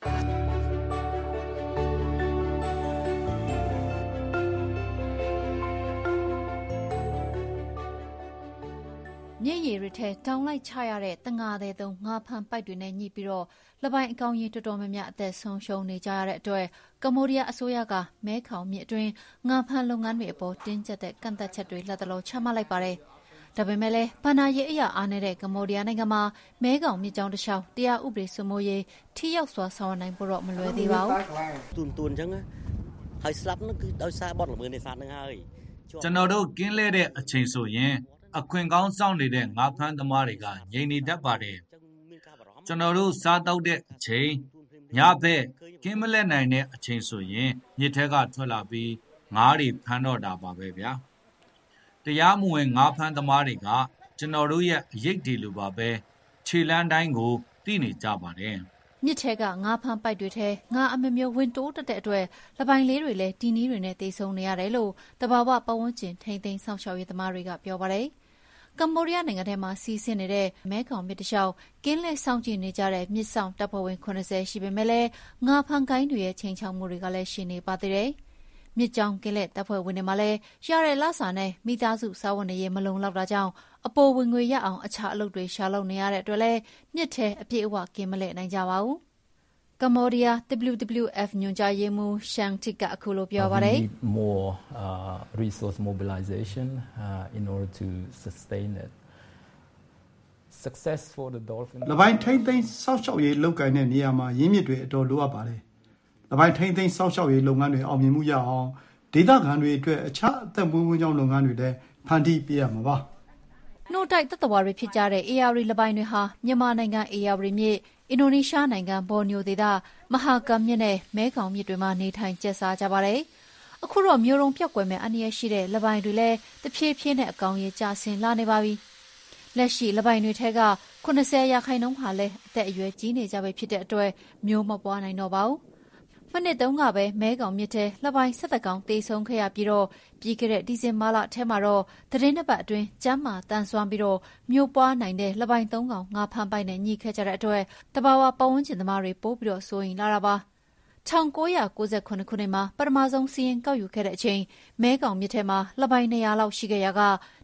မြစ်ရည်တွေထဲတောင်လိုက်ချရတဲ့တငါတဲ့သုံးငါဖန်ပိုက်တွေနဲ့ညှိပြီးတော့လက်ပိုင်းအကောင်ကြီးတော်တော်များများအသက်ဆုံးရှုံးနေကြရတဲ့အတွက်ကမ္ဘောဒီးယားအစိုးရကမဲခေါင်မြစ်အတွင်းငါဖန်လုပ်ငန်းတွေအပေါ်တင်းကျပ်တဲ့ကန့်သတ်ချက်တွေလက်တလုံးချမှတ်လိုက်ပါတယ်။ဒါပေမဲ့လည်းဗဏ္ဍာရေးအရာအားနည်းတဲ့ကမ္ဘောဒီးယားနိုင်ငံမှာမဲခေါင်မြစ်ကြောင်းတစ်လျှောက်တရားဥပဒေစိုးမိုးရေးထိရောက်စွာဆောင်ရွက်နိုင်ဖို့တော့မလွယ်သေးပါဘူး။တွန်းចឹងហើយស្លាប់នោះគឺដោយសារបទល្មើសនេសាទនឹងហើយကျွန်တော်တို့ကင်းလဲတဲ့အချိန်ဆိုရင်အခွင့်ကောင်းစောင့်နေတဲ့ငါးဖမ်းသမားတွေကငြိမ်နေတတ်ပါတယ်ကျွန်တော်တို့စားတောက်တဲ့အချိန်ညဘက်ကင်းမလဲနိုင်တဲ့အချိန်ဆိုရင်မြစ်ထဲကထွက်လာပြီးငါးတွေဖမ်းတော့တာပါပဲဗျာတရားမဝင်ငါးဖမ်းသမားတွေကကျွန်တော်တို့ရဲ့အရေးတွေလိုပါပဲခြေလမ်းတိုင်းကိုသိနေကြပါတယ်မြစ်ထဲကငါးဖမ်းပိုက်တွေထဲငါးအမျိုးဝင်တိုးတက်တဲ့အတွက်လက်ပိုင်းလေးတွေလည်းဒီနီးတွေနဲ့တိတ်ဆုံနေရတယ်လို့တဘာဝပတ်ဝန်းကျင်ထိန်းသိမ်းဆောင်ရှောက်ရေးသမားတွေကပြောပါတယ်ကမ္ဘောဒီးယားနိုင်ငံထဲမှာစီးဆင်းနေတဲ့မဲခေါင်မြစ်တစ်လျှောက်ကင်းလက်ဆောင်ကြည့်နေကြတဲ့မြစ်ဆောင်တပ်ဖွဲ့ဝင်80ရှိပေမဲ့လည်းငါးဖမ်းကိုင်းတွေရဲ့ချိန်ချောက်မှုတွေကလည်းရှိနေပါသေးတယ်။မြစ်ကြောင်းကင်းလက်တပ်ဖွဲ့ဝင်တွေမှာလည်းရတဲ့လစာနဲ့မိသားစုစားဝတ်နေရေးမလုံလောက်တာကြောင့်အပိုဝင်ငွေရအောင်အခြားအလုပ်တွေရှာလုပ်နေရတဲ့အတွက်လည်းမြစ်ထဲအပြည့်အဝကင်းမလဲနိုင်ကြပါဘူး။ကမ္ဘောဒီးယား WWF ညွှန်ကြားရေးမှူးရှန်တစ်ကအခုလိုပြောပါတယ်။ more resource mobilization in order to sustain it success for the dolphin လပိုင်းထိမ့်သိမ်းစောက်ရှောက်ရေးလုပ်ကိုင်တဲ့နေရာမှာရင်းမြစ်တွေအတော်လိုအပ်ပါတယ်လပိုင်းထိမ့်သိမ်းစောက်ရှောက်ရေးလုပ်ငန်းတွေအောင်မြင်မှုရအောင်ဒေသခံတွေအတွက်အခြားအသက်မွေးဝမ်းကြောင်းလုပ်ငန်းတွေလည်းဖန်တီးပေးရမှာပါနှုတ်တိုက်သက်တော်တွေဖြစ်ကြတဲ့ AR လပိုင်းတွေဟာမြန်မာနိုင်ငံ AR မြစ်အင်ဒိုနီးရှားနိုင်ငံဘော်နီယိုဒေသမဟာကမ်မြစ်နဲ့မဲခေါင်မြစ်တွေမှာနေထိုင်ကျက်စားကြပါတယ်အခုတော့မျိုးတုံးပြောက်ကွယ်မဲ့အန္တရာယ်ရှိတဲ့လပိုင်တွေလည်းတဖြည်းဖြည်းနဲ့အကောင်ကြီးကျဆင်းလာနေပါပြီ။လက်ရှိလပိုင်တွေထဲက80%ဟာလည်းအသက်အရွယ်ကြီးနေကြပဲဖြစ်တဲ့အတွက်မျိုးမပွားနိုင်တော့ပါဘူး။မနှစ်တုန်းကပဲမဲကောင်မြစ်ထဲလပိုင်17ကောင်တေဆုံးခဲ့ရပြီးတော့ပြီးခဲ့တဲ့ဒီဇင်ဘာလထဲမှာတော့သတင်းတစ်ပတ်အတွင်းကျန်းမာတန်ဆွမ်းပြီးတော့မျိုးပွားနိုင်တဲ့လပိုင်3ကောင်ငါဖမ်းပိုက်နဲ့ညှိခဲ့ကြတဲ့အတွက်တဘာဝပတ်ဝန်းကျင်သမားတွေပို့ပြီးတော့စိုးရင်လာတာပါ1998ခုနှစ်မှာပထမဆုံးစီးရင်ကောက်ယူခဲ့တဲ့အချိန်မဲကောင်မြစ်ထဲမှာလပိုင်200လောက်ရှိခဲ့ရာက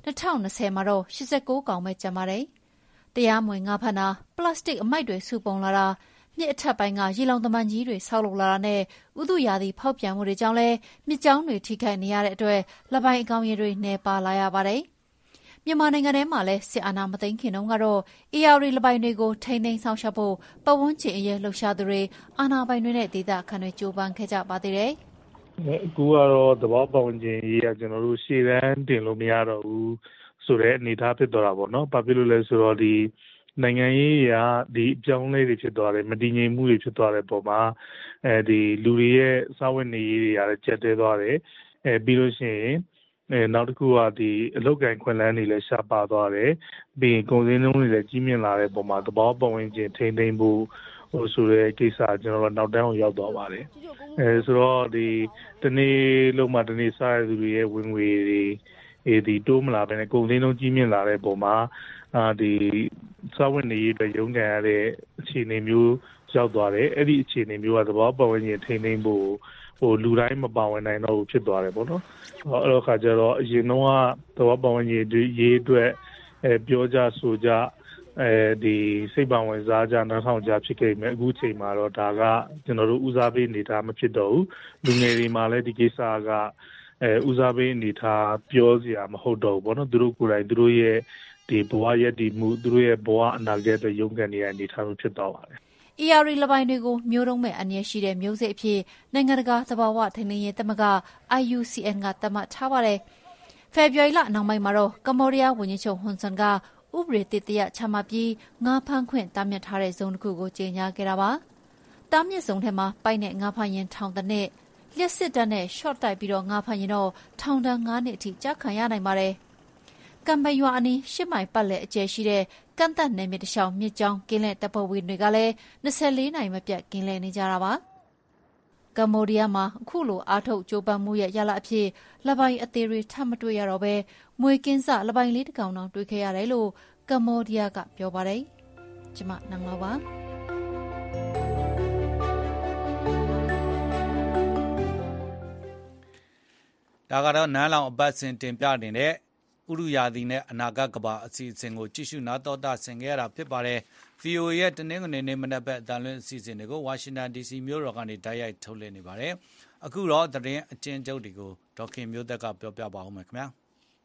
2020မှာတော့89ကောင်ပဲကျန်ပါတယ်တရားမဝင်ငါဖမ်းတာပလတ်စတစ်အမိုက်တွေစုပုံလာတာမြစ်အထက်ပိုင်းကရေလောင်သမန်ကြီးတွေဆောက်လုပ်လာတာနဲ့ဥတုရာသီဖောက်ပြန်မှုတွေကြောင့်လည်းမြစ်ကြောင်းတွေထိခိုက်နေရတဲ့အတွက်လပိုင်အကောင်ရည်တွေနေပါလာရပါတယ်မြန်မာနိုင်ငံထဲမှာလည်းစစ်အာဏာမသိမ်းခင်တုန်းကတော့ AR လပိုင်တွေကိုထိန်းသိမ်းဆောင်ရှောက်ဖို့ပတ်ဝန်းကျင်အရေးလှုပ်ရှားသူတွေအာဏာပိုင်တွေနဲ့ဒေသခံတွေကြိုးပမ်းခဲ့ကြပါသေးတယ်။အခုကတော့သဘောပတ်ဝန်းကျင်ရေးကကျွန်တော်တို့ရှေ့တန်းတင်လို့မရတော့ဘူးဆိုတဲ့အနေအထားဖြစ်သွားတာပေါ့နော်။ဘာဖြစ်လို့လဲဆိုတော့ဒီနိုင်ငံရေးကဒီအပြောင်းလဲတွေဖြစ်သွားတယ်မတည်ငြိမ်မှုတွေဖြစ်သွားတဲ့ပုံမှာဒီလူတွေရဲ့စာဝတ်နေရေးတွေကလည်းကျက်တဲသွားတယ်ပြီးလို့ရှိရင်နောက်တစ်ခုကဒီအလုတ်ကန်ခွင့်လန်းတွေလည်းရှားပါသွားတယ်ပြီးရင်ကုန်စည်နှုန်းတွေလည်းကြီးမြင့်လာတဲ့ပုံမှာသဘောပတ်ဝန်းကျင်ထိန်းသိမ်းဖို့ဆိုတဲ့ကိစ္စကျွန်တော်တို့နောက်တန်းကိုရောက်သွားပါတယ်ဆိုတော့ဒီတနေ့လုံးမှတနေ့စားရသူတွေရဲ့ဝင်ငွေတွေဒီတိုးမလာဘဲနဲ့ကုန်စည်နှုန်းကြီးမြင့်လာတဲ့ပုံမှာဒီစာဝတ်နေရေးအတွက်ရုန်းကန်ရတဲ့အခြေအနေမျိုးရောက်သွားတယ်အဲ့ဒီအခြေအနေမျိုးကသဘောပတ်ဝန်းကျင်ထိန်းသိမ်းဖို့လူတိုင်းမပါဝင်နိုင်တော့ဘူးဖြစ်သွားတယ်ပေါ့နော်အဲ့တော့ခါကျတော့အရင်တော့သဘောပတ်ဝန်းကျင်ရေးအတွက်ပြောကြဆိုကြဒီစိတ်ပါဝင်စားကြနှောင်းဆောင်ကြဖြစ်ခဲ့မယ်အခုချိန်မှာတော့ဒါကကျွန်တော်တို့ဦးစားပေးနေတာမဖြစ်တော့ဘူးလူငယ်တွေမှာလည်းဒီကိစ္စကဦးစားပေးအနေထားပြောစရာမဟုတ်တော့ဘူးပေါ့နော်သူတို့ကိုယ်တိုင်သူတို့ရဲ့ဒီဘဝရည်တည်မှုသူတို့ရဲ့ဘဝအနာဂတ်အတွက်ရုန်းကန်နေရတဲ့အနေထားမျိုးဖြစ်သွားပါတယ် AR လပိုင်တွေကိုမျိုးတုံးမဲ့အနည်းရှိတဲ့မျိုးစိတ်အဖြစ်နိုင်ငံတကာသဘာဝထိန်းသိမ်းရေးသမဂ္ဂ IUCN ကသတ်မှတ်ထားပါတယ်။ဖေဖော်ဝါရီလနောက်ပိုင်းမှာတော့ကမ္ဘောဒီးယားဝန်ကြီးချုပ်ဟွန်ဆန်ကဥပဒေသစ်တရပ်ချမှတ်ပြီးငါးဖမ်းခွင့်တားမြစ်ထားတဲ့ဇုံတစ်ခုကိုကြေညာခဲ့တာပါ။တားမြစ်ဇုံထဲမှာပိုက်နဲ့ငါးဖမ်းရင်ထောင်တစ်နှစ်လျှက်စစ်တပ်နဲ့ရှော့တိုက်ပြီးတော့ငါးဖမ်းရင်တော့ထောင်ဒဏ်9နှစ်အထိကျခံရနိုင်ပါတယ်။ကံပရွာအနီး10မိုင်ပတ်လည်အကျယ်ရှိတဲ့ကန့်သက်နယ်မြေတစ်လျှောက်မြစ်ကြောင်းကင်းလဲတပ်ဖွဲ့ဝင်တွေကလည်း24နိုင်မပြတ်ကင်းလဲနေကြတာပါကမ္ဘောဒီးယားမှာအခုလိုအားထုတ်ကြိုးပမ်းမှုရဲ့ရလဒ်အဖြစ်လပိုင်အသေးတွေထပ်မတွေ့ရတော့ပဲမွေကင်းစလပိုင်လေးတစ်ကောင်တောင်တွေ့ခဲ့ရတယ်လို့ကမ္ဘောဒီးယားကပြောပါတယ်ကျမနန်းလောပါဒါကတော့နန်းလောင်အပတ်စဉ်တင်ပြနေတဲ့ဥရုယာသည်နဲ့အနာဂတ်ကဘာအစီအစဉ်ကိုကြည့်ရှုနာတော်တာဆင်ခဲ့ရတာဖြစ်ပါတယ်။ VOA ရဲ့တနင်္ဂနွေနေ့မနက်ဘက်အတန်လွင့်အစီအစဉ်တွေကိုဝါရှင်တန် DC မြို့တော်ကနေတိုက်ရိုက်ထုတ်လွှင့်နေပါတယ်။အခုတော့သတင်းအကျဉ်းချုပ်တွေကိုဒေါခင်မျိုးသက်ကပြောပြပါဦးမယ်ခင်ဗျာ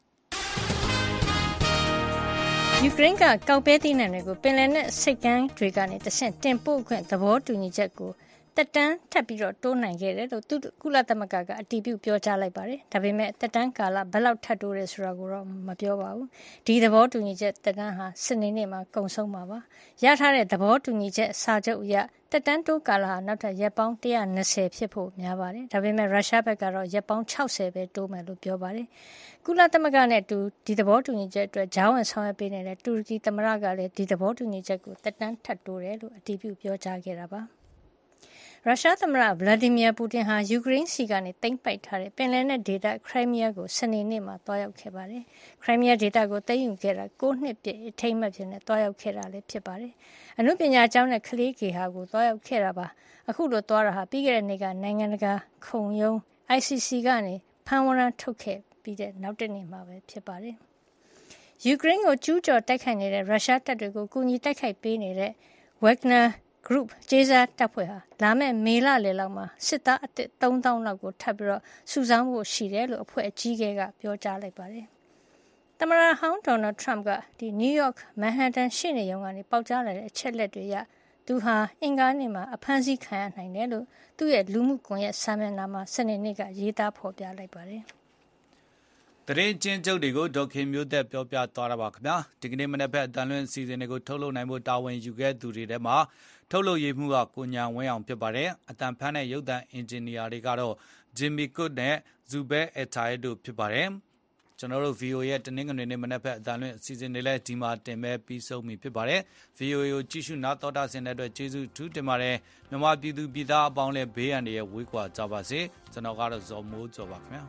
။ယူကရိန်းကကောက်ပဲသီးနှံတွေကိုပင်လယ်နက်ဆိပ်ကမ်းတွေကနေတဆင့်တင်ပို့ခွင့်သဘောတူညီချက်ကိုတက်တန်းထပ်ပြီးတော့တိုးနိုင်ခဲ့တယ်လို့ကုလသမဂ္ဂကအတည်ပြုပြောကြားလိုက်ပါတယ်။ဒါပေမဲ့တက်တန်းကာလဘယ်လောက်ထပ်တိုးတယ်ဆိုတာကိုတော့မပြောပါဘူး။ဒီသဘောတူညီချက်တက်တန်းဟာစနေနေ့မှာကုန်ဆုံးမှာပါ။ရထားတဲ့သဘောတူညီချက်စာချုပ်အရတက်တန်းတိုးကာလဟာနောက်ထပ်ရက်ပေါင်း120ဖြစ်ဖို့များပါတယ်။ဒါပေမဲ့ရုရှားဘက်ကတော့ရက်ပေါင်း60ပဲတိုးမယ်လို့ပြောပါတယ်။ကုလသမဂ္ဂနဲ့တူဒီသဘောတူညီချက်အတွက်ဂျာဝန်ဆောင်ရွက်ပေးနေတဲ့တူရကီသမ္မတကလည်းဒီသဘောတူညီချက်ကိုတက်တန်းထပ်တိုးတယ်လို့အတည်ပြုပြောကြားခဲ့တာပါ။ရုရှားသမ္မတဗလာဒီမီယာပူတင်ဟာယူကရိန်းစီကနေသိမ်းပိုက်ထားတဲ့ပင်လယ်နက်ဒေသခရိုင်းမီးယားကိုစနေနေ့မှာတွားရောက်ခဲ့ပါတယ်။ခရိုင်းမီးယားဒေသကိုသိမ်းယူခဲ့တာ9နှစ်ပြည့်အထိမ်းအမှတ်ဖြစ်နေတွားရောက်ခဲ့တာလည်းဖြစ်ပါတယ်။အနုပညာကျောင်းနဲ့ကလေးဂေဟာကိုတွားရောက်ခဲ့တာပါ။အခုလိုတွားတာဟာပြီးခဲ့တဲ့နေ့ကနိုင်ငံတကာခုံရုံး ICC ကနေဖမ်းဝရမ်းထုတ်ခဲ့ပြီးတဲ့နောက်တနေ့မှာပဲဖြစ်ပါတယ်။ယူကရိန်းကိုကျူးကျော်တိုက်ခိုက်နေတဲ့ရုရှားတပ်တွေကိုကူညီတိုက်ခိုက်ပေးနေတဲ့ Wagner Group ကျေးစားတပ်ဖွဲ့ဟာလာမယ့်မေလလယ်လောက်မှာစစ်သားအသစ်3000လောက်ကိုထပ်ပြီးတော့စုဆောင်းဖို့ရှိတယ်လို့အဖွဲ့အကြီးအကဲကပြောကြားလိုက်ပါတယ်။သမ္မတဟောင်းဒေါ်နယ်ထရမ့်ကဒီနယူးယောက်မန်ဟတ်တန်ရှိနေရုံကနေပေါက်ကြားလာတဲ့အချက်လက်တွေအရသူဟာအင်္ဂါနေ့မှာအဖမ်းဆီးခံရနိုင်တယ်လို့သူ့ရဲ့လူမှုကွန်ရက်စာမျက်နှာမှာစနေနေ့ကရေးသားဖော်ပြလိုက်ပါတယ်။သတင်းချင်းချုပ်တွေကိုဒေါခင်မျိုးသက်ပြောပြသွားတာပါခင်ဗျာဒီကနေ့မနေ့ဘက်အတန်လွင့်အစီအစဉ်တွေကိုထုတ်လုပ်နိုင်ဖို့တာဝန်ယူခဲ့သူတွေထဲမှာထုတ်လုပ်ရေးမှုကကိုညာဝင်းအောင်ဖြစ်ပါတယ်အတန်ဖန်းတဲ့ရုပ်သံအင်ဂျင်နီယာတွေကတော့ Jimmy Good နဲ့ Zubair Etai တို့ဖြစ်ပါတယ်ကျွန်တော်တို့ VOA ရဲ့တနင်္ဂနွေနေ့မနက်ဘက်အသံလွှင့်အစီအစဉ်တွေလည်းဒီမှာတင်မဲ့ပြီးဆုံးပြီဖြစ်ပါတယ် VOA ကိုကြည့်ရှုနားတော်တာဆင်တဲ့အတွက်ကျေးဇူးထူးတင်ပါတယ်မြန်မာပြည်သူပြည်သားအပေါင်းလည်းဘေးရန်တွေဝေးကွာကြပါစေကျွန်တော်ကတော့ဇော်မိုးကျော်ပါခင်ဗျာ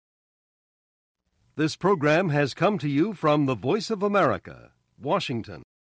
This program has come to you from the Voice of America, Washington.